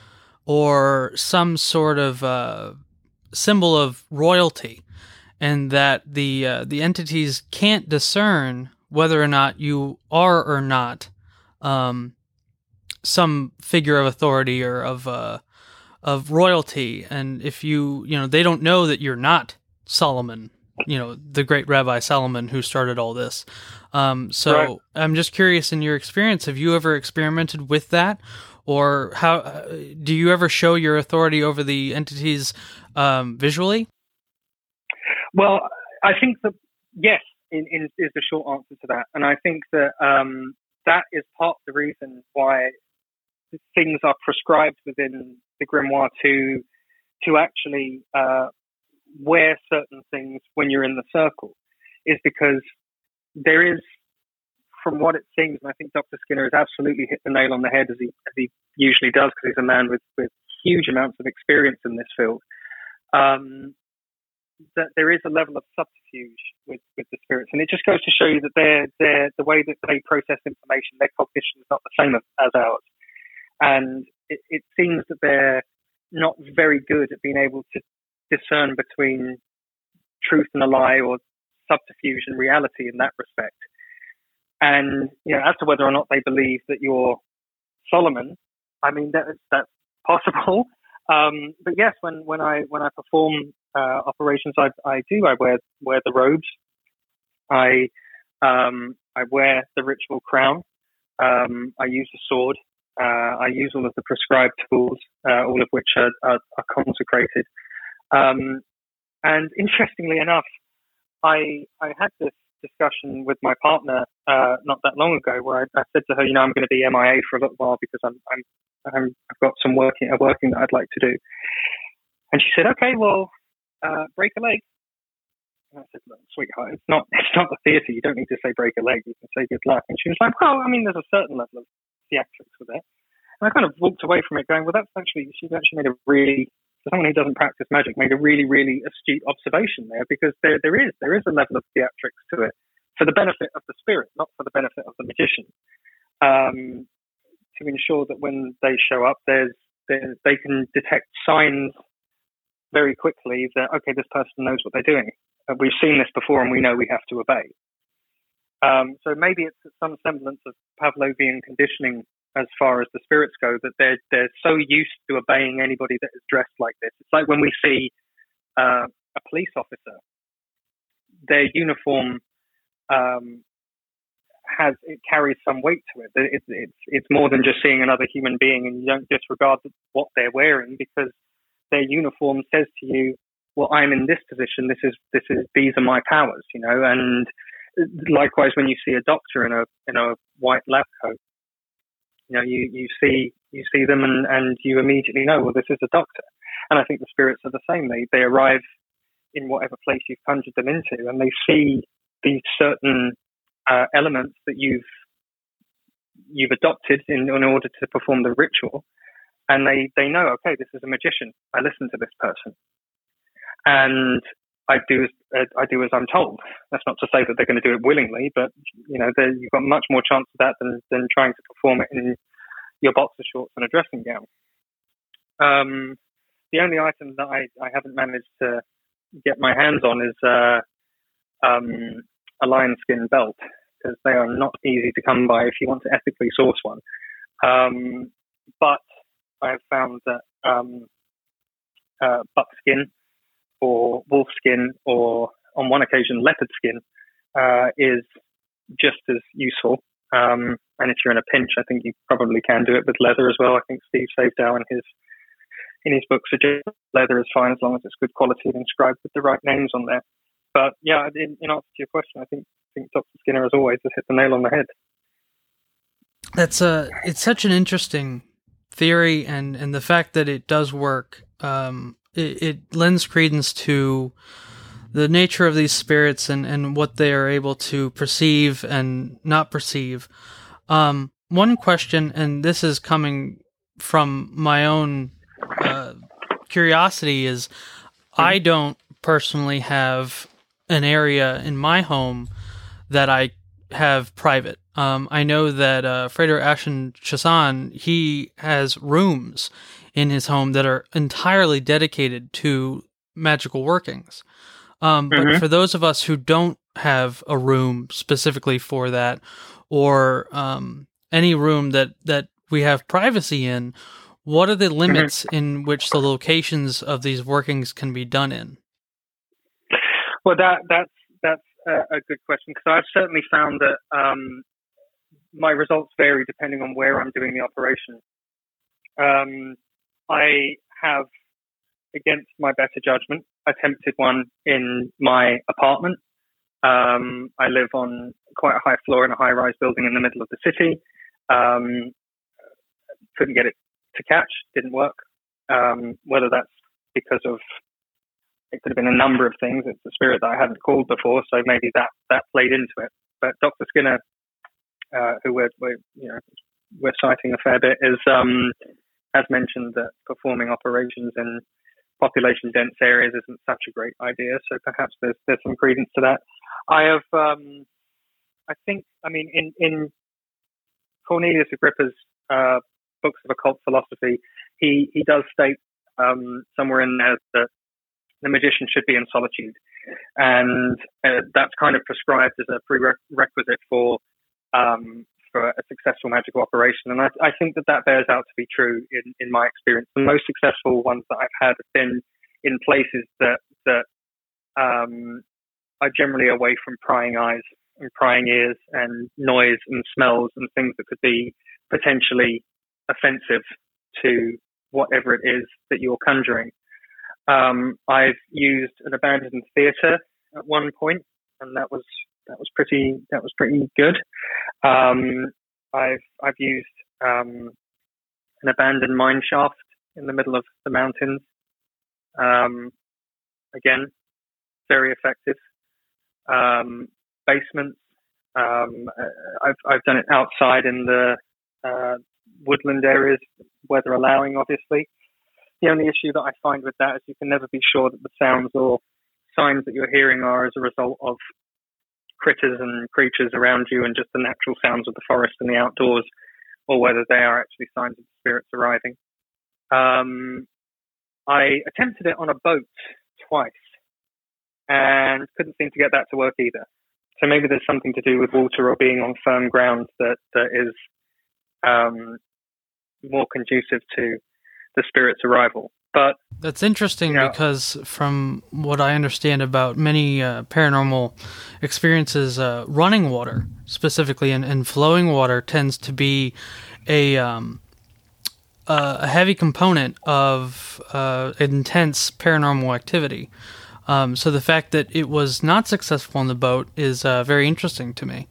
or some sort of uh, symbol of royalty, and that the uh, the entities can't discern whether or not you are or not um, some figure of authority or of uh, of royalty, and if you you know they don't know that you're not Solomon, you know the great Rabbi Solomon who started all this. Um, so right. I'm just curious, in your experience, have you ever experimented with that? Or how uh, do you ever show your authority over the entities um, visually? Well, I think that yes, in, in, is the short answer to that, and I think that um, that is part of the reason why things are prescribed within the grimoire to to actually uh, wear certain things when you're in the circle, is because there is. From what it seems, and I think Doctor Skinner has absolutely hit the nail on the head, as he as he usually does, because he's a man with, with huge amounts of experience in this field, um, that there is a level of subterfuge with, with the spirits. And it just goes to show you that they're, they're, the way that they process information, their cognition is not the same as, as ours. And it, it seems that they're not very good at being able to discern between truth and a lie, or subterfuge and reality in that respect. And you know, as to whether or not they believe that you're Solomon, I mean that, that's possible. Um, but yes, when, when I when I perform uh, operations, I, I do. I wear wear the robes. I um, I wear the ritual crown. Um, I use a sword. Uh, I use all of the prescribed tools, uh, all of which are, are, are consecrated. Um, and interestingly enough, I I had this discussion with my partner uh, not that long ago, where I, I said to her, you know, I'm going to be M I A for a little while because I'm, I'm, I'm I've got some working, uh, working that I'd like to do. And she said, okay, well, uh, break a leg. And I said, look, sweetheart, it's not, it's not the theatre. You don't need to say break a leg. You can say good luck. And she was like, well, I mean, there's a certain level of theatrics with it. And I kind of walked away from it going, well, that's actually, she's actually made a really So someone who doesn't practice magic made a really, really astute observation there, because there, there is there is a level of theatrics to it for the benefit of the spirit, not for the benefit of the magician. Um, to ensure that when they show up, there's, there's they can detect signs very quickly that, okay, this person knows what they're doing. Uh, we've seen this before and we know we have to obey. Um, so maybe it's some semblance of Pavlovian conditioning as far as the spirits go, that they're, they're so used to obeying anybody that is dressed like this. It's like when we see uh, a police officer, their uniform um, has it carries some weight to it. It, it. It's it's more than just seeing another human being, and you don't disregard what they're wearing, because their uniform says to you, "Well, I'm in this position. This is this is these are my powers," you know. And likewise, when you see a doctor in a in a white lab coat, you know, you, you see you see them and, and you immediately know, well, this is a doctor. And I think the spirits are the same. They they arrive in whatever place you've conjured them into, and they see these certain uh, elements that you've you've adopted in, in order to perform the ritual, and they, they know, okay, this is a magician. I listen to this person, and I do as uh, I do as I'm told. That's not to say that they're going to do it willingly, but you know, you've got much more chance of that than than trying to perform it in your boxer shorts and a dressing gown. Um, the only item that I, I haven't managed to get my hands on is uh, um, a lion skin belt, because they are not easy to come by if you want to ethically source one. Um, but I have found that um, uh, buckskin or wolf skin, or on one occasion leopard skin, uh, is just as useful. Um, and if you're in a pinch, I think you probably can do it with leather as well. I think Steve Savedow in his in his book suggests leather is fine as long as it's good quality and inscribed with the right names on there. But yeah, in, in answer to your question, I think, I think Doctor Skinner, as always, has hit the nail on the head. That's a it's such an interesting theory, and, and the fact that it does work, um, it, it lends credence to the nature of these spirits and, and what they are able to perceive and not perceive. Um, one question, and this is coming from my own uh, curiosity, is I don't personally have an area in my home that I have private. Um, I know that uh, Frater Ashen Chassan, he has rooms in his home that are entirely dedicated to magical workings. Um, but mm-hmm. for those of us who don't have a room specifically for that, or um, any room that, that we have privacy in, what are the limits mm-hmm. in which the locations of these workings can be done in? Well, that that's that's a, a good question, because I've certainly found that um, my results vary depending on where I'm doing the operation. Um, I have, against my better judgment, attempted one in my apartment. Um, I live on quite a high floor in a high-rise building in the middle of the city. Um, couldn't get it to catch, didn't work. Um, whether that's because of, it could have been a number of things. It's a spirit that I hadn't called before, so maybe that, that played into it. But Doctor Skinner, uh, who we're, we're you know we're citing a fair bit, is um, has mentioned that performing operations in population dense areas isn't such a great idea. So perhaps there's there's some credence to that. I have, um, I think, I mean, in in Cornelius Agrippa's uh, books of occult philosophy, he he does state um, somewhere in there that the magician should be in solitude, and uh, that's kind of prescribed as a prerequisite for um, for a successful magical operation. And I, I think that that bears out to be true in, in my experience. The most successful ones that I've had have been in places that that um, are generally away from prying eyes and prying ears and noise and smells and things that could be potentially offensive to whatever it is that you're conjuring. Um, I've used an abandoned theatre at one point, and that was that was pretty that was pretty good. Um, I've I've used um, an abandoned mine shaft in the middle of the mountains. Um, again, very effective. Um, basements. Um, I've I've done it outside in the uh, woodland areas, weather allowing, obviously. The only issue that I find with that is you can never be sure that the sounds or signs that you're hearing are as a result of critters and creatures around you and just the natural sounds of the forest and the outdoors, or whether they are actually signs of spirits arriving. Um, I attempted it on a boat twice and couldn't seem to get that to work either. So maybe there's something to do with water or being on firm ground that, that is um, more conducive to the spirit's arrival. But that's interesting, you know, because from what I understand about many uh, paranormal experiences, uh, running water specifically and, and flowing water tends to be a um, uh, a heavy component of uh, intense paranormal activity. Um, so the fact that it was not successful on the boat is uh, very interesting to me.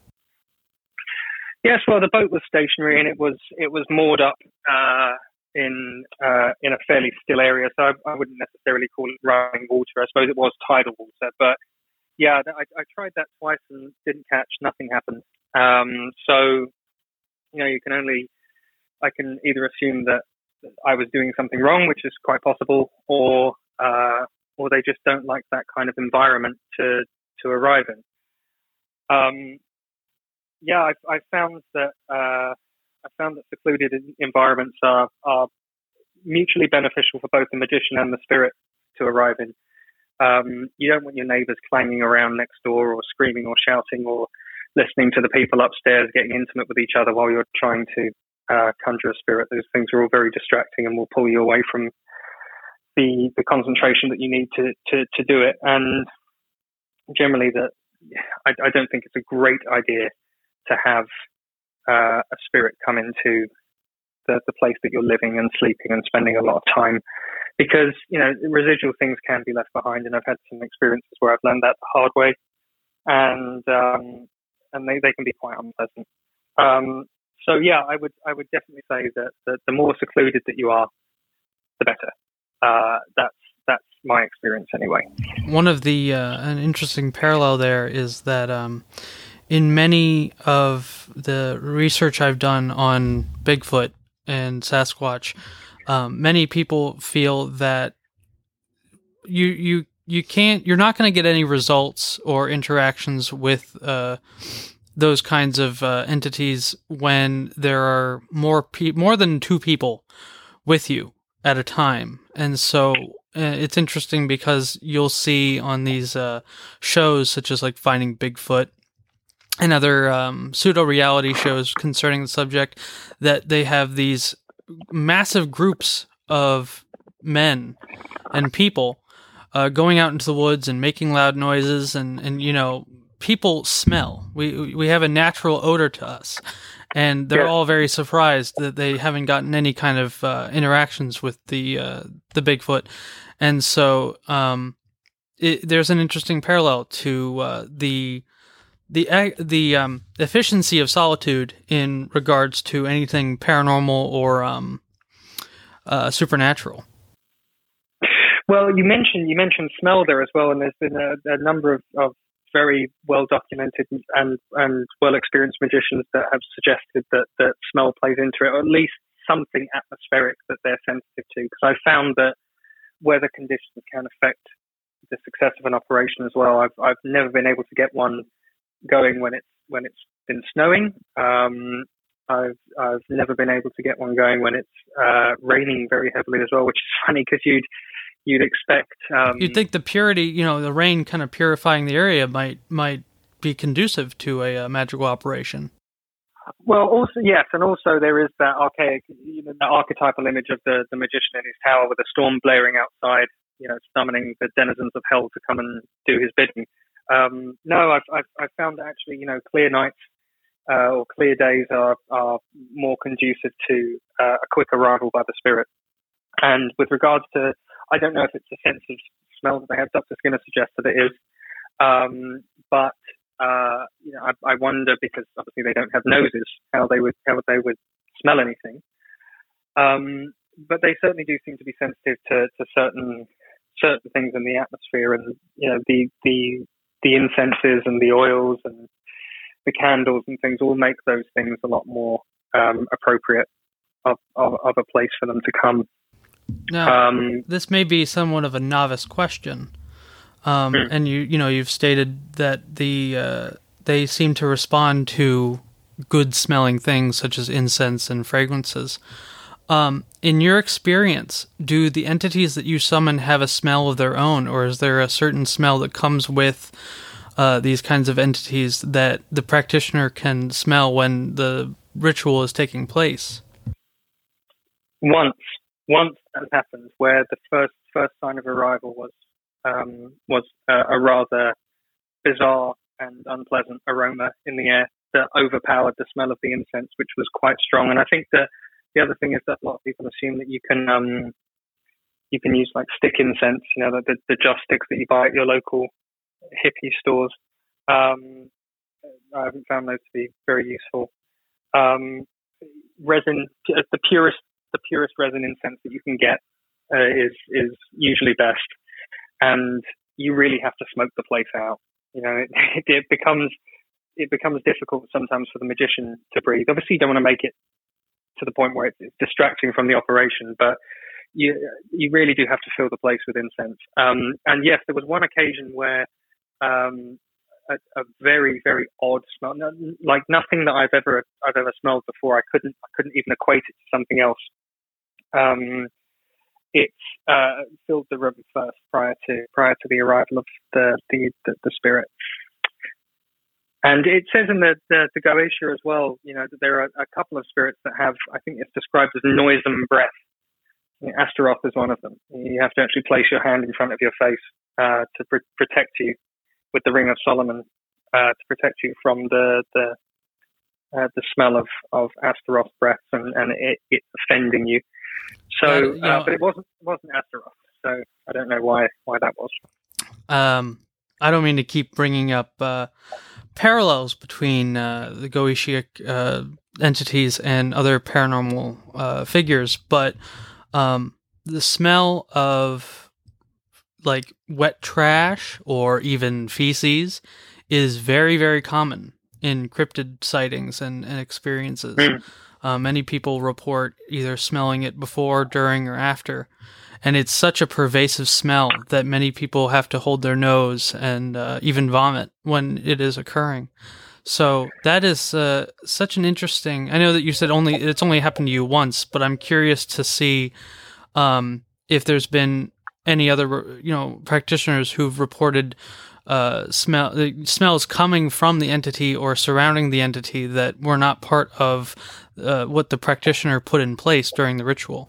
Yes, well, the boat was stationary and it was it was moored up uh, in uh, in a fairly still area, so I, I wouldn't necessarily call it running water. I suppose it was tidal water, but yeah, I, I tried that twice and didn't catch. Nothing happened. Um, so you know, you can only I can either assume that I was doing something wrong, which is quite possible, or uh, or they just don't like that kind of environment to to arrive in. Um, yeah, I, I found that. Uh, I found that secluded environments are, are mutually beneficial for both the magician and the spirit to arrive in. Um, you don't want your neighbours clanging around next door or screaming or shouting or listening to the people upstairs getting intimate with each other while you're trying to uh, conjure a spirit. Those things are all very distracting and will pull you away from the, the concentration that you need to, to, to do it. And generally, that I, I don't think it's a great idea to have Uh, a spirit come into the, the place that you're living and sleeping and spending a lot of time, because you know residual things can be left behind, and I've had some experiences where I've learned that the hard way, and um, and they, they can be quite unpleasant. Um, so yeah, I would I would definitely say that, that the more secluded that you are, the better. Uh, that's that's my experience anyway. One of the uh, an interesting parallel there is that. Um, In many of the research I've done on Bigfoot and Sasquatch, um, many people feel that you you you can't you're not going to get any results or interactions with uh, those kinds of uh, entities when there are more pe- more than two people with you at a time, and so uh, it's interesting because you'll see on these uh, shows such as like Finding Bigfoot and other um, pseudo-reality shows concerning the subject, that they have these massive groups of men and people uh, going out into the woods and making loud noises, and, and you know, people smell. We we have a natural odor to us, and they're yeah. all very surprised that they haven't gotten any kind of uh, interactions with the uh, the Bigfoot, and so um, it, there's an interesting parallel to uh, the. The the um, efficiency of solitude in regards to anything paranormal or um, uh, supernatural. Well, you mentioned you mentioned smell there as well, and there's been a, a number of, of very well documented and and well experienced magicians that have suggested that, that smell plays into it, or at least something atmospheric that they're sensitive to. Because I found that weather conditions can affect the success of an operation as well. I've I've never been able to get one going when it's when it's been snowing. Um, I've I've never been able to get one going when it's uh, raining very heavily as well, which is funny because you'd you'd expect um, you'd think the purity, you know, the rain kind of purifying the area might might be conducive to a, a magical operation. Well, also yes, and also there is that archaic, you know, that archetypal image of the the magician in his tower with a storm blaring outside, you know, summoning the denizens of hell to come and do his bidding. Um, no, I've, I've, I've found that actually, you know, clear nights uh, or clear days are, are more conducive to uh, a quick arrival by the spirit. And with regards to, I don't know if it's a sense of smell that they have. Doctor Skinner suggests that it is, um, but uh, you know, I, I wonder, because obviously they don't have noses, how they would how they would smell anything. Um, but they certainly do seem to be sensitive to, to certain certain things in the atmosphere, and you know, the the the incenses and the oils and the candles and things all make those things a lot more um, appropriate of, of, of a place for them to come. Now, Um, this may be somewhat of a novice question, um, mm. and you you know you've stated that the uh, they seem to respond to good smelling things such as incense and fragrances. Um, in your experience, do the entities that you summon have a smell of their own, or is there a certain smell that comes with uh, these kinds of entities that the practitioner can smell when the ritual is taking place? Once, once that happened, where the first first sign of arrival was um, was a, a rather bizarre and unpleasant aroma in the air that overpowered the smell of the incense, which was quite strong. And I think that the other thing is that a lot of people assume that you can um, you can use like stick incense, you know, the, the, the joss sticks that you buy at your local hippie stores. Um, I haven't found those to be very useful. Um, resin, the purest the purest resin incense that you can get uh, is is usually best, and you really have to smoke the place out. You know, it, it becomes it becomes difficult sometimes for the magician to breathe. Obviously, you don't want to make it to the point where it's, it's distracting from the operation, but you you really do have to fill the place with incense. Um, and yes, there was one occasion where um, a, a very very odd smell, no, like nothing that I've ever I've ever smelled before. I couldn't I couldn't even equate it to something else. Um, it uh, filled the room first prior to prior to the arrival of the the, the, the spirit. And it says in the, the, the Goetia as well, you know, that there are a couple of spirits that have, I think it's described as noisome breath. You know, Astaroth is one of them. You have to actually place your hand in front of your face uh, to pr- protect you with the Ring of Solomon, uh, to protect you from the the, uh, the smell of, of Astaroth's breath and, and it, it offending you. So, That, you know, uh, but it wasn't it wasn't Astaroth. So I don't know why why that was. Um, I don't mean to keep bringing up uh, parallels between uh, the Goetia uh, entities and other paranormal uh, figures, but um, the smell of like wet trash or even feces is very, very common in cryptid sightings and, and experiences. Mm. Uh, many people report either smelling it before, during, or after. And it's such a pervasive smell that many people have to hold their nose and uh, even vomit when it is occurring. So that is uh, such an interesting. I know that you said only it's only happened to you once, but I'm curious to see um, if there's been any other, you know, practitioners who've reported uh, smell smells coming from the entity or surrounding the entity that were not part of uh, what the practitioner put in place during the ritual.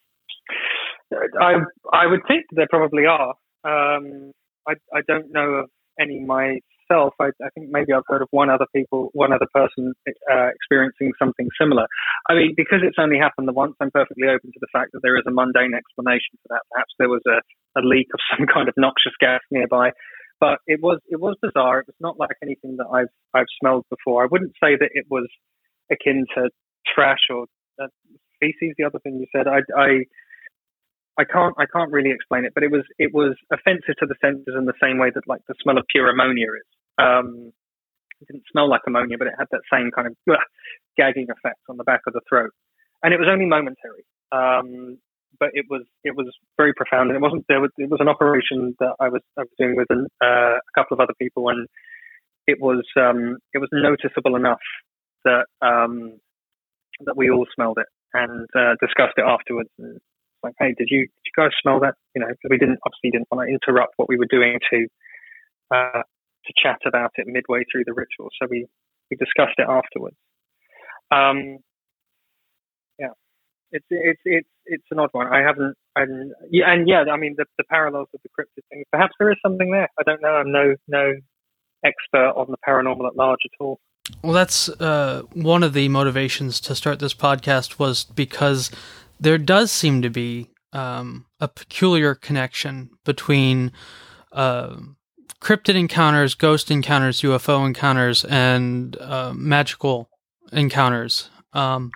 I I would think there probably are. Um, I I don't know of any myself. I, I think maybe I've heard of one other people, one other person uh, experiencing something similar. I mean, because it's only happened the once, I'm perfectly open to the fact that there is a mundane explanation for that. Perhaps there was a, a leak of some kind of noxious gas nearby. But it was it was bizarre. It was not like anything that I've I've smelled before. I wouldn't say that it was akin to trash or uh, feces. The other thing you said, I. I I can't I can't really explain it, but it was it was offensive to the senses in the same way that like the smell of pure ammonia is. Um, it didn't smell like ammonia, but it had that same kind of ugh, gagging effect on the back of the throat, and it was only momentary. Um, but it was it was very profound, and it wasn't there was it was an operation that I was I was doing with an, uh, a couple of other people, and it was um, it was noticeable enough that um, that we all smelled it and uh, discussed it afterwards. And, like, hey, did you did you guys smell that? You know, because we didn't obviously didn't want to interrupt what we were doing to uh, to chat about it midway through the ritual. So we, we discussed it afterwards. Um, yeah, it's it's it's it's an odd one. I haven't, and yeah, and yeah, I mean the, the parallels with the cryptid thing. Perhaps there is something there. I don't know. I'm no no expert on the paranormal at large at all. Well, that's uh, one of the motivations to start this podcast was because there does seem to be um, a peculiar connection between uh, cryptid encounters, ghost encounters, U F O encounters, and uh, magical encounters. Um,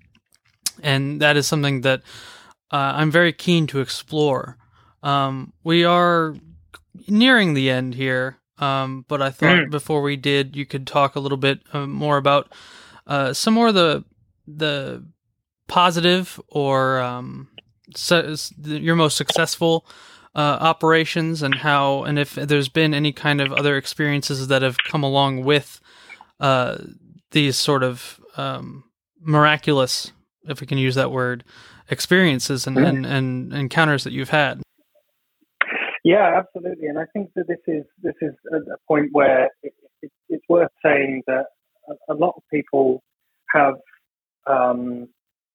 and that is something that uh, I'm very keen to explore. Um, we are nearing the end here, um, but I thought mm. before we did, you could talk a little bit uh, more about uh, some more of the the positive or um, su- your most successful uh, operations, and how, and if there's been any kind of other experiences that have come along with uh, these sort of um, miraculous, if we can use that word, experiences and, and, and encounters that you've had. Yeah, absolutely. And I think that this is this is a, a point where it, it, it's worth saying that a, a lot of people have um,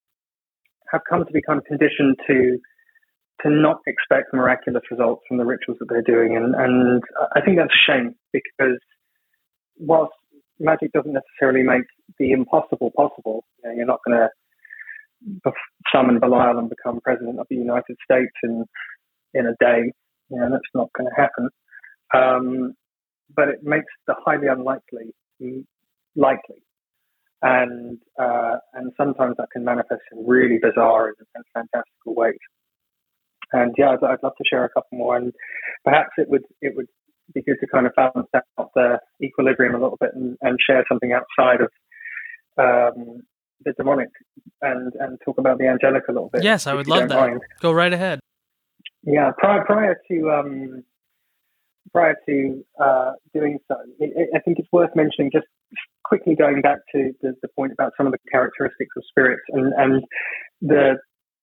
have come to be kind of conditioned to to not expect miraculous results from the rituals that they're doing, and and I think that's a shame, because whilst magic doesn't necessarily make the impossible possible, you know, you're not going to summon Belial and become president of the United States in in a day. You know, that's not going to happen. Um, but it makes the highly unlikely likely, and uh, and sometimes that can manifest in really bizarre and, and fantastical ways. And yeah, I'd, I'd love to share a couple more, and perhaps it would it would be good to kind of balance out the equilibrium a little bit and, and share something outside of um, the demonic and and talk about the angelic a little bit. Yes, I would love that. Mind. Go right ahead. Yeah, prior prior to um, prior to uh, doing so, it, it, I think it's worth mentioning, just quickly going back to the, the point about some of the characteristics of spirits and, and the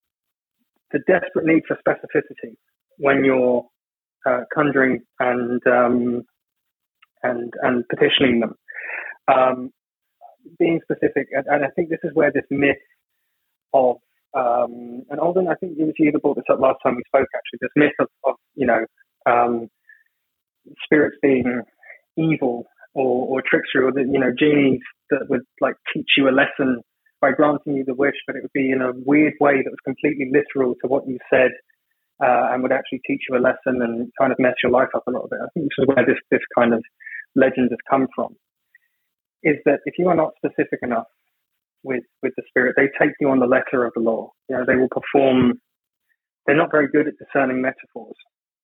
the desperate need for specificity when you're uh, conjuring and um, and and petitioning them. Um, being specific, and, and I think this is where this myth of Um, and Alden, I think it was you that brought this up last time we spoke, actually, this myth of, of you know, um, spirits being evil or, or trickster, or, the, you know, genies that would, like, teach you a lesson by granting you the wish, but it would be in a weird way that was completely literal to what you said, uh, and would actually teach you a lesson and kind of mess your life up a little bit. I think this is where this, this kind of legend has come from, is that if you are not specific enough with with the spirit, they take you on the letter of the law. You know, they will perform. They're not very good at discerning metaphors,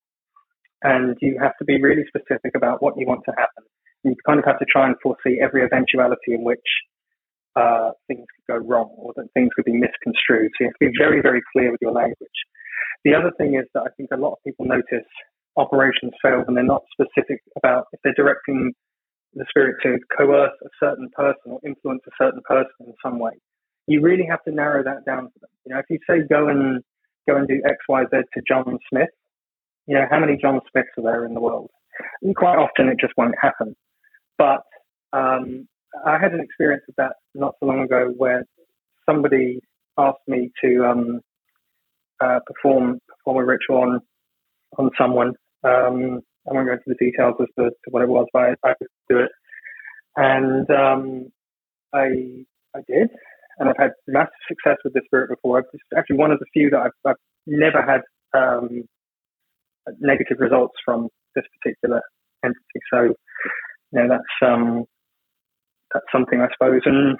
and you have to be really specific about what you want to happen. And you kind of have to try and foresee every eventuality in which uh, things could go wrong or that things could be misconstrued. So you have to be very, very clear with your language. The other thing is that I think a lot of people notice operations fail when they're not specific about if they're directing the spirit to coerce a certain person or influence a certain person in some way. You really have to narrow that down for them. You know, if you say go and go and do X, Y, Z to John Smith, you know, how many John Smiths are there in the world? And quite often it just won't happen. But um, I had an experience of that not so long ago where somebody asked me to um, uh, perform perform a ritual on on someone. Um, I won't go into the details as to, to what it was, but I, I could do it. And um, I I did. And I've had massive success with this spirit before. It's actually one of the few that I've, I've never had um, negative results from this particular entity. So, you know, that's um, that's something, I suppose. And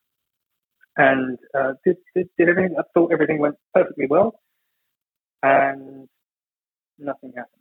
and uh, did, did did everything? I thought everything went perfectly well, and nothing happened.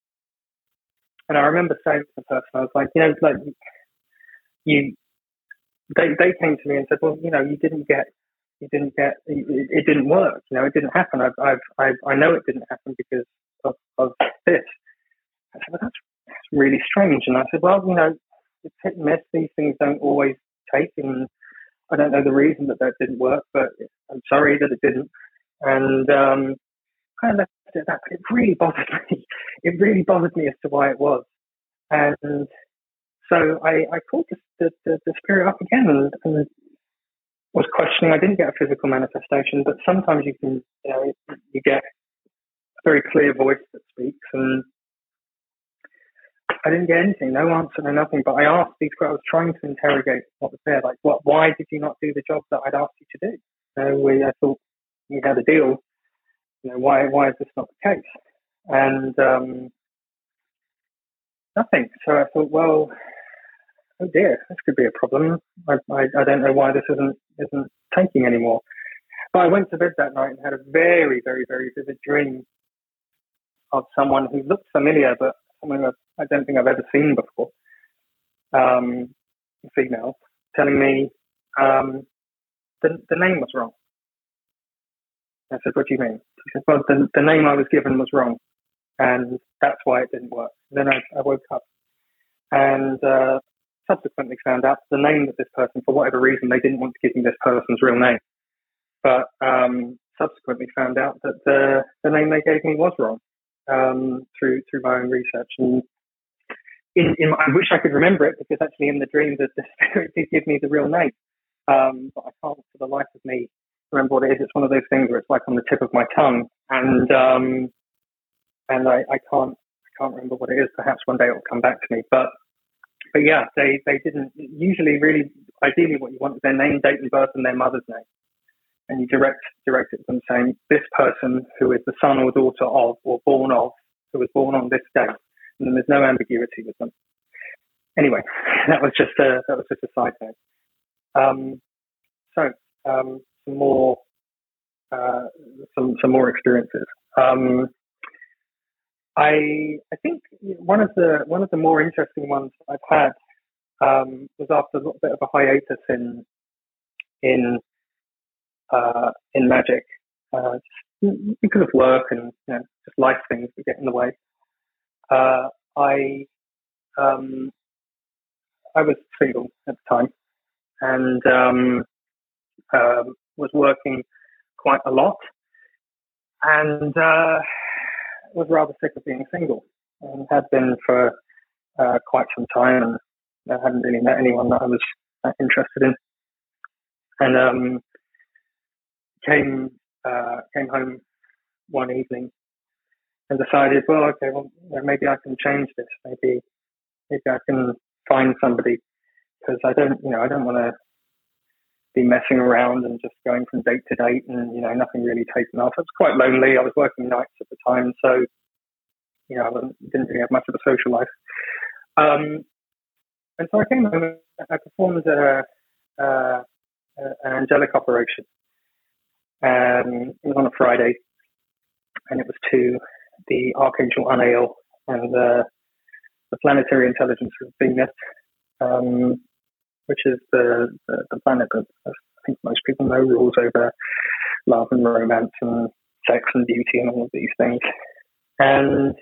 And I remember saying to the person, I was like, you know, like you, they they came to me and said, well, you know, you didn't get, you didn't get, it, it didn't work. You know, it didn't happen. I've, I've, I've I know it didn't happen because of, of this. I said, well, that's, that's really strange. And I said, well, you know, it's hit and miss. These things don't always take, and I don't know the reason that that didn't work, but I'm sorry that it didn't. And um, kind of left it at that. But it really bothered me. It really bothered me as to why it was. And so I, I called the, the, the, the spirit up again and, and was questioning. I didn't get a physical manifestation, but sometimes you can, you know, you get a very clear voice that speaks, and I didn't get anything, no answer, no nothing. But I asked these, I was trying to interrogate what was there, like, what, why did you not do the job that I'd asked you to do? So we, I thought we had a deal. You know, why, why is this not the case? And um, nothing. So I thought, well, oh dear, this could be a problem. I, I, I don't know why this isn't isn't taking anymore. But I went to bed that night and had a very, very, very vivid dream of someone who looked familiar, but someone I don't think I've ever seen before, um, female, telling me um, the, the name was wrong. I said, what do you mean? He said, well, the, the name I was given was wrong, and that's why it didn't work. And then I, I woke up and uh, subsequently found out the name of this person, for whatever reason, they didn't want to give me this person's real name. But um, subsequently found out that the, the name they gave me was wrong um, through through my own research. And in, in, I wish I could remember it, because actually in the dream the, the spirit did give me the real name. Um, but I can't for the life of me remember what it is. It's one of those things where it's like on the tip of my tongue, and um, and I, I can't I can't remember what it is. Perhaps one day it will come back to me. But but yeah, they, they didn't usually really. Ideally, what you want is their name, date of birth, and their mother's name, and you direct direct it to them saying, this person who is the son or daughter of or born of, who was born on this day, and then there's no ambiguity with them. Anyway, that was just a that was just a side note. Um, so um, some more uh, some some more experiences. Um, I I think one of the one of the more interesting ones I've had um, was after a little bit of a hiatus in in uh, in magic, uh, because of work and, you know, just life things that get in the way. Uh, I um, I was single at the time, and um, uh, was working quite a lot, and uh, was rather sick of being single, and had been for uh, quite some time, and I hadn't really met anyone that I was uh, interested in, and um, came uh, came home one evening and decided, well, okay, well, maybe I can change this. Maybe maybe I can find somebody, because I don't, you know, I don't want to be messing around and just going from date to date and, you know, nothing really taken off. I was quite lonely. I was working nights at the time, so, you know, I wasn't, didn't really have much of a social life. Um, and so I came home and I performed a, uh, an angelic operation. Um, it was on a Friday, and it was to the Archangel Anael and uh, the planetary intelligence of Venus, um, which is the, the, the planet that I think most people know rules over love and romance and sex and beauty and all of these things. And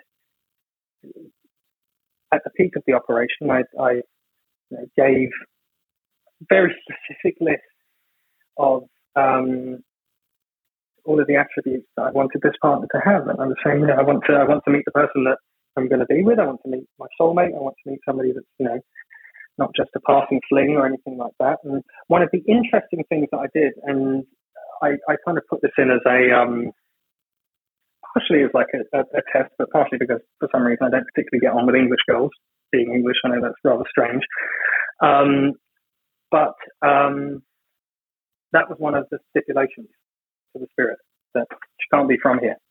at the peak of the operation, I, I you know, gave a very specific list of um, all of the attributes that I wanted this partner to have. And I was saying, you know, I want to, I want to meet the person that I'm going to be with. I want to meet my soulmate. I want to meet somebody that's, you know, not just a passing fling or anything like that. And one of the interesting things that I did, and I, I kind of put this in as a, um, partially as like a, a, a test, but partially because for some reason I don't particularly get on with English girls. Being English, I know that's rather strange. Um, but um, that was one of the stipulations for the spirit, that she can't be from here.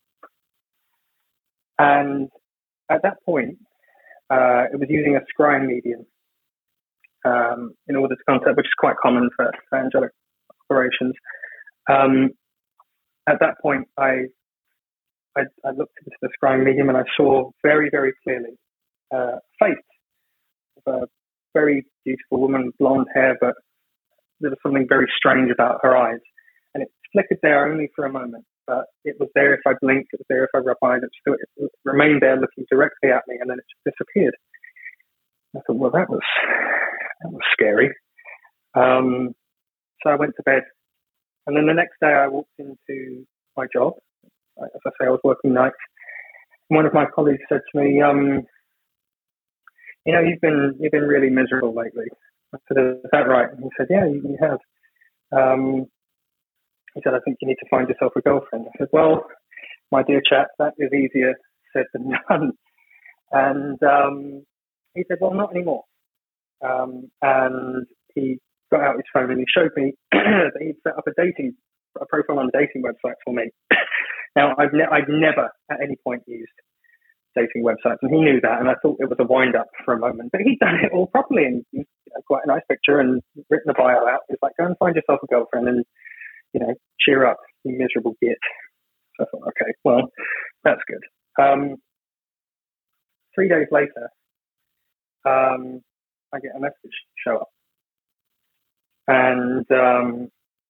And at that point, uh, it was using a scrying medium um, in order to contact, which is quite common for, for angelic operations. Um, at that point, I, I I looked into the scrying medium and I saw very, very clearly uh, a face of a very beautiful woman, blonde hair, but there was something very strange about her eyes. And it flickered there only for a moment, but it was there if I blinked, it was there if I rubbed my eyes, it, still, it remained there looking directly at me, and then it just disappeared. I thought, well, that was that was scary. Um, so I went to bed, and then the next day I walked into my job. As I say, I was working nights. And one of my colleagues said to me, um, "You know, you've been you've been really miserable lately." I said, "Is that right?" And he said, "Yeah, you, you have." Um, he said, "I think you need to find yourself a girlfriend." I said, "Well, my dear chap, that is easier said than done." And um, he said, "Well, not anymore." Um, and he got out his phone and he showed me that he'd set up a dating, a profile on a dating website for me. Now, I've, ne- I've never at any point used dating websites, and he knew that, and I thought it was a wind-up for a moment. But he'd done it all properly, and you know, quite a nice picture, and written a bio out. It's like, go and find yourself a girlfriend, and you know, cheer up, you miserable git. So I thought, okay, well, that's good. Um, three days later, um, I get a message show up, and um,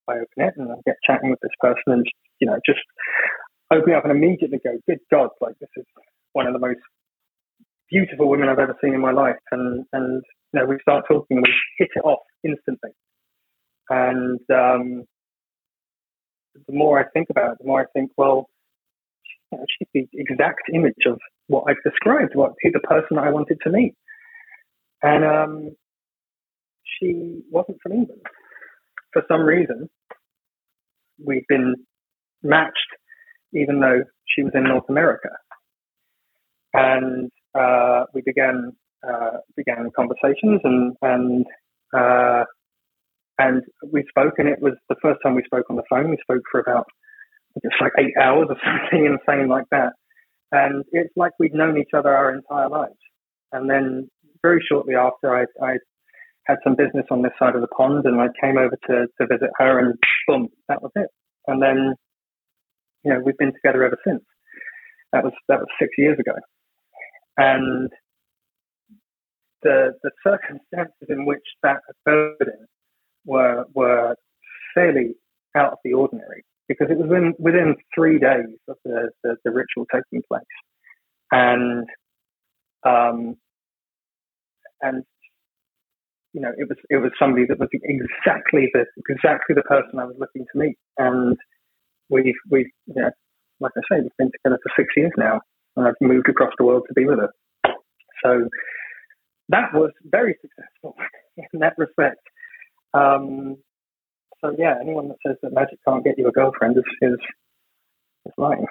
I open it and I get chatting with this person, and you know, just open it up and immediately go, "Good God! Like this is one of the most beautiful women I've ever seen in my life." And and you know, we start talking, and we hit it off instantly. And um, the more I think about it, the more I think, well, you know, she's the exact image of what I've described, what the person I wanted to meet. And um, she wasn't from England. For some reason, we'd been matched, even though she was in North America. And uh, we began uh, began conversations, and and uh, and we spoke, and it was the first time we spoke on the phone. We spoke for about just like eight hours or something insane like that. And it's like we'd known each other our entire lives. And then very shortly after, I, I had some business on this side of the pond, and I came over to, to visit her, and boom, that was it. And then, you know, we've been together ever since. That was that was six years ago. And the the circumstances in which that occurred in were were fairly out of the ordinary, because it was within, within three days of the, the, the ritual taking place. And, um, and, you know, it was, it was somebody that was exactly the, exactly the person I was looking to meet. And we've, we've, you know, like I say, we've been together for six years now, and I've moved across the world to be with her. So that was very successful in that respect. Um, So yeah, anyone that says that magic can't get you a girlfriend is is, is lying.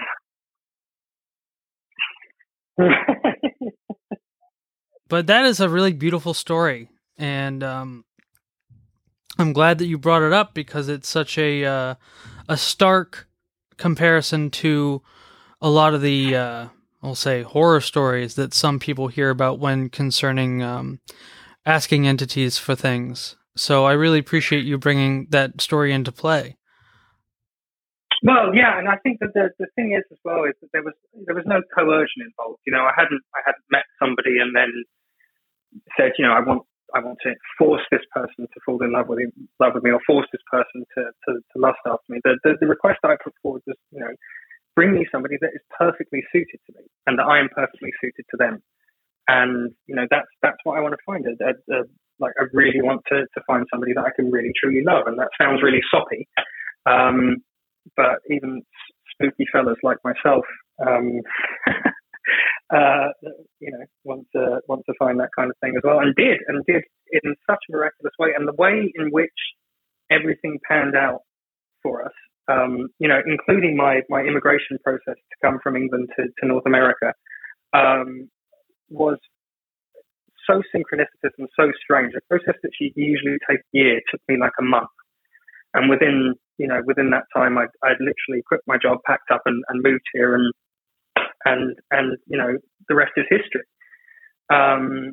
But that is a really beautiful story, and um, I'm glad that you brought it up, because it's such a uh, a stark comparison to a lot of the uh, I'll say horror stories that some people hear about when concerning um, asking entities for things. So I really appreciate you bringing that story into play. Well, yeah, and I think that the the thing is as well is that there was there was no coercion involved. You know, I hadn't I hadn't met somebody and then said, you know, I want I want to force this person to fall in love with me, love with me, or force this person to to, to lust after me. The, the the request that I put forward was, you know, bring me somebody that is perfectly suited to me, and that I am perfectly suited to them. And you know, that's that's what I want to find. A, a, a, Like, I really want to, to find somebody that I can really, truly love. And that sounds really soppy. Um, but even spooky fellas like myself, um, uh, you know, want to, want to find that kind of thing as well. And did, and did in such a miraculous way. And the way in which everything panned out for us, um, you know, including my, my immigration process to come from England to, to North America, um, was so synchronicitous and so strange. A process that should usually take a year took me like a month. And within, you know, within that time, I'd, I'd literally quit my job, packed up, and, and moved here, and and and you know, the rest is history. Um,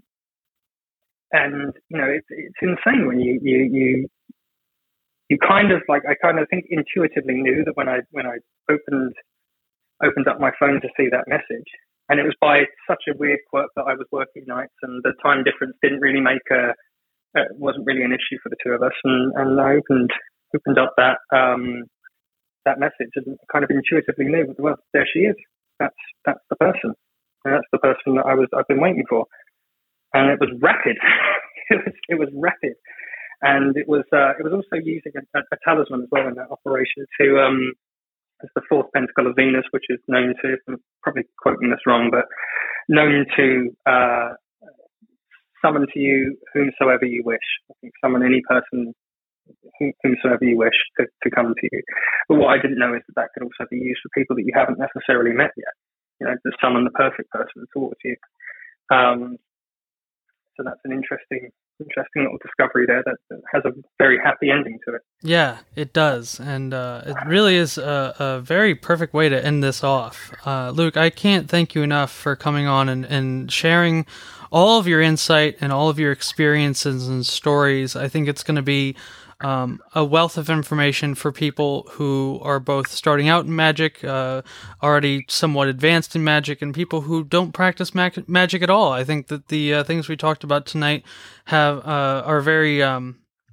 and you know, it's it's insane when you you you you kind of like I kind of think intuitively knew that when I when I opened opened up my phone to see that message. And it was by such a weird quirk that I was working nights, and the time difference didn't really make a, uh, wasn't really an issue for the two of us. And, and I opened opened up that um, that message and kind of intuitively knew, well, there she is. That's that's the person. And that's the person that I was I've been waiting for. And it was rapid. it was it was rapid, and it was uh, it was also using a, a talisman as well in that operation to. Um, It's the fourth pentacle of Venus, which is known to, I'm probably quoting this wrong, but known to uh, summon to you whomsoever you wish. I think summon any person whomsoever you wish to, to come to you. But what I didn't know is that that could also be used for people that you haven't necessarily met yet. You know, to summon the perfect person towards you. Um, so that's an interesting, interesting little discovery there that, that has a very happy ending to it. Yeah, it does. And uh, it really is a, a very perfect way to end this off. Uh, Luke, I can't thank you enough for coming on and, and sharing all of your insight and all of your experiences and stories. I think it's going to be um, a wealth of information for people who are both starting out in magic, uh, already somewhat advanced in magic, and people who don't practice mag- magic at all. I think that the uh, things we talked about tonight have uh, are very um,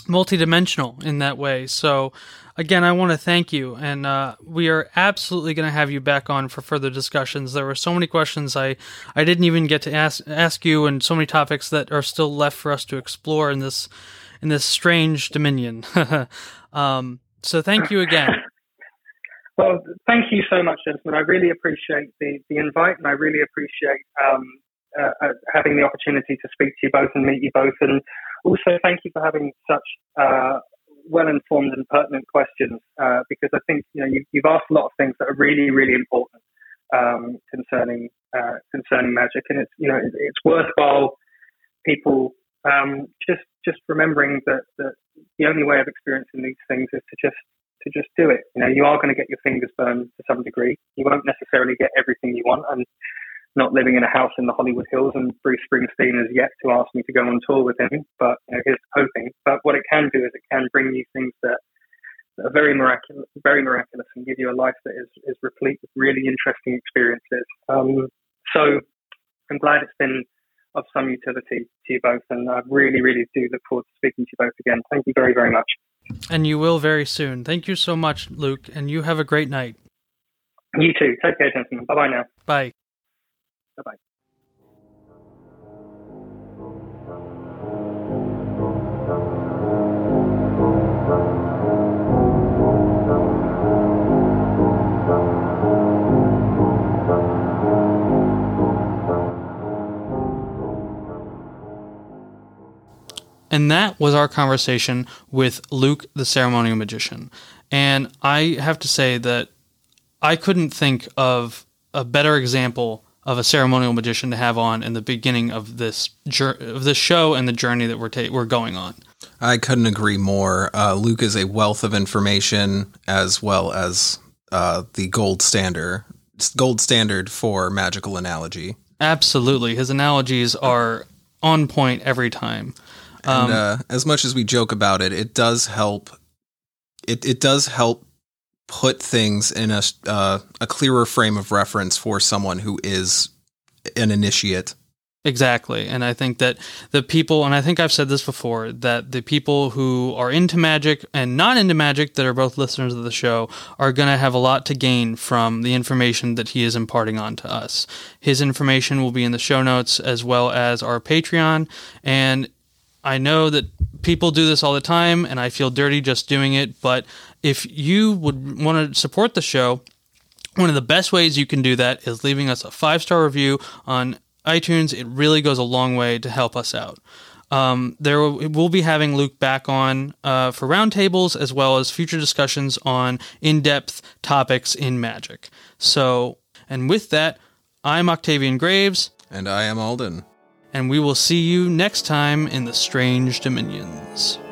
multidimensional in that way. So again, I want to thank you, and uh, we are absolutely going to have you back on for further discussions. There were so many questions I, I didn't even get to ask ask you, and so many topics that are still left for us to explore in this in this strange dominion. um, so thank you again. Well, thank you so much, gentlemen. I really appreciate the, the invite, and I really appreciate um, uh, uh, having the opportunity to speak to you both and meet you both. And also, thank you for having such uh, well-informed and pertinent questions, uh, because I think you know you, you've asked a lot of things that are really, really important um, concerning uh, concerning magic, and it's you know it, it's worthwhile people um, just just remembering that, that the only way of experiencing these things is to just to just do it. You know, you are going to get your fingers burned to some degree. You won't necessarily get everything you want, and not living in a house in the Hollywood Hills, and Bruce Springsteen has yet to ask me to go on tour with him, but you know, here's hoping. But what it can do is it can bring you things that, that are very miraculous, very miraculous, and give you a life that is, is replete with really interesting experiences. Um, so I'm glad it's been of some utility to you both, and I really, really do look forward to speaking to you both again. Thank you very, very much. And you will very soon. Thank you so much, Luke, and you have a great night. You too. Take care, gentlemen. Bye-bye now. Bye. Bye-bye. And that was our conversation with Luke, the ceremonial magician. And I have to say that I couldn't think of a better example of a ceremonial magician to have on in the beginning of this of this show and the journey that we're ta- we're going on. I couldn't agree more. Uh, Luke is a wealth of information, as well as uh, the gold standard gold standard for magical analogy. Absolutely, his analogies are on point every time. And uh, as much as we joke about it, it does help. It it does help put things in a uh, a clearer frame of reference for someone who is an initiate. Exactly, and I think that the people, and I think I've said this before, that the people who are into magic and not into magic, that are both listeners of the show, are going to have a lot to gain from the information that he is imparting on to us. His information will be in the show notes as well as our Patreon, and I know that people do this all the time, and I feel dirty just doing it, but if you would want to support the show, one of the best ways you can do that is leaving us a five-star review on iTunes. It really goes a long way to help us out. Um, there will, we'll be having Luke back on uh, for roundtables, as well as future discussions on in-depth topics in magic. So, and with that, I'm Octavian Graves. And I am Alden. And we will see you next time in the Strange Dominions.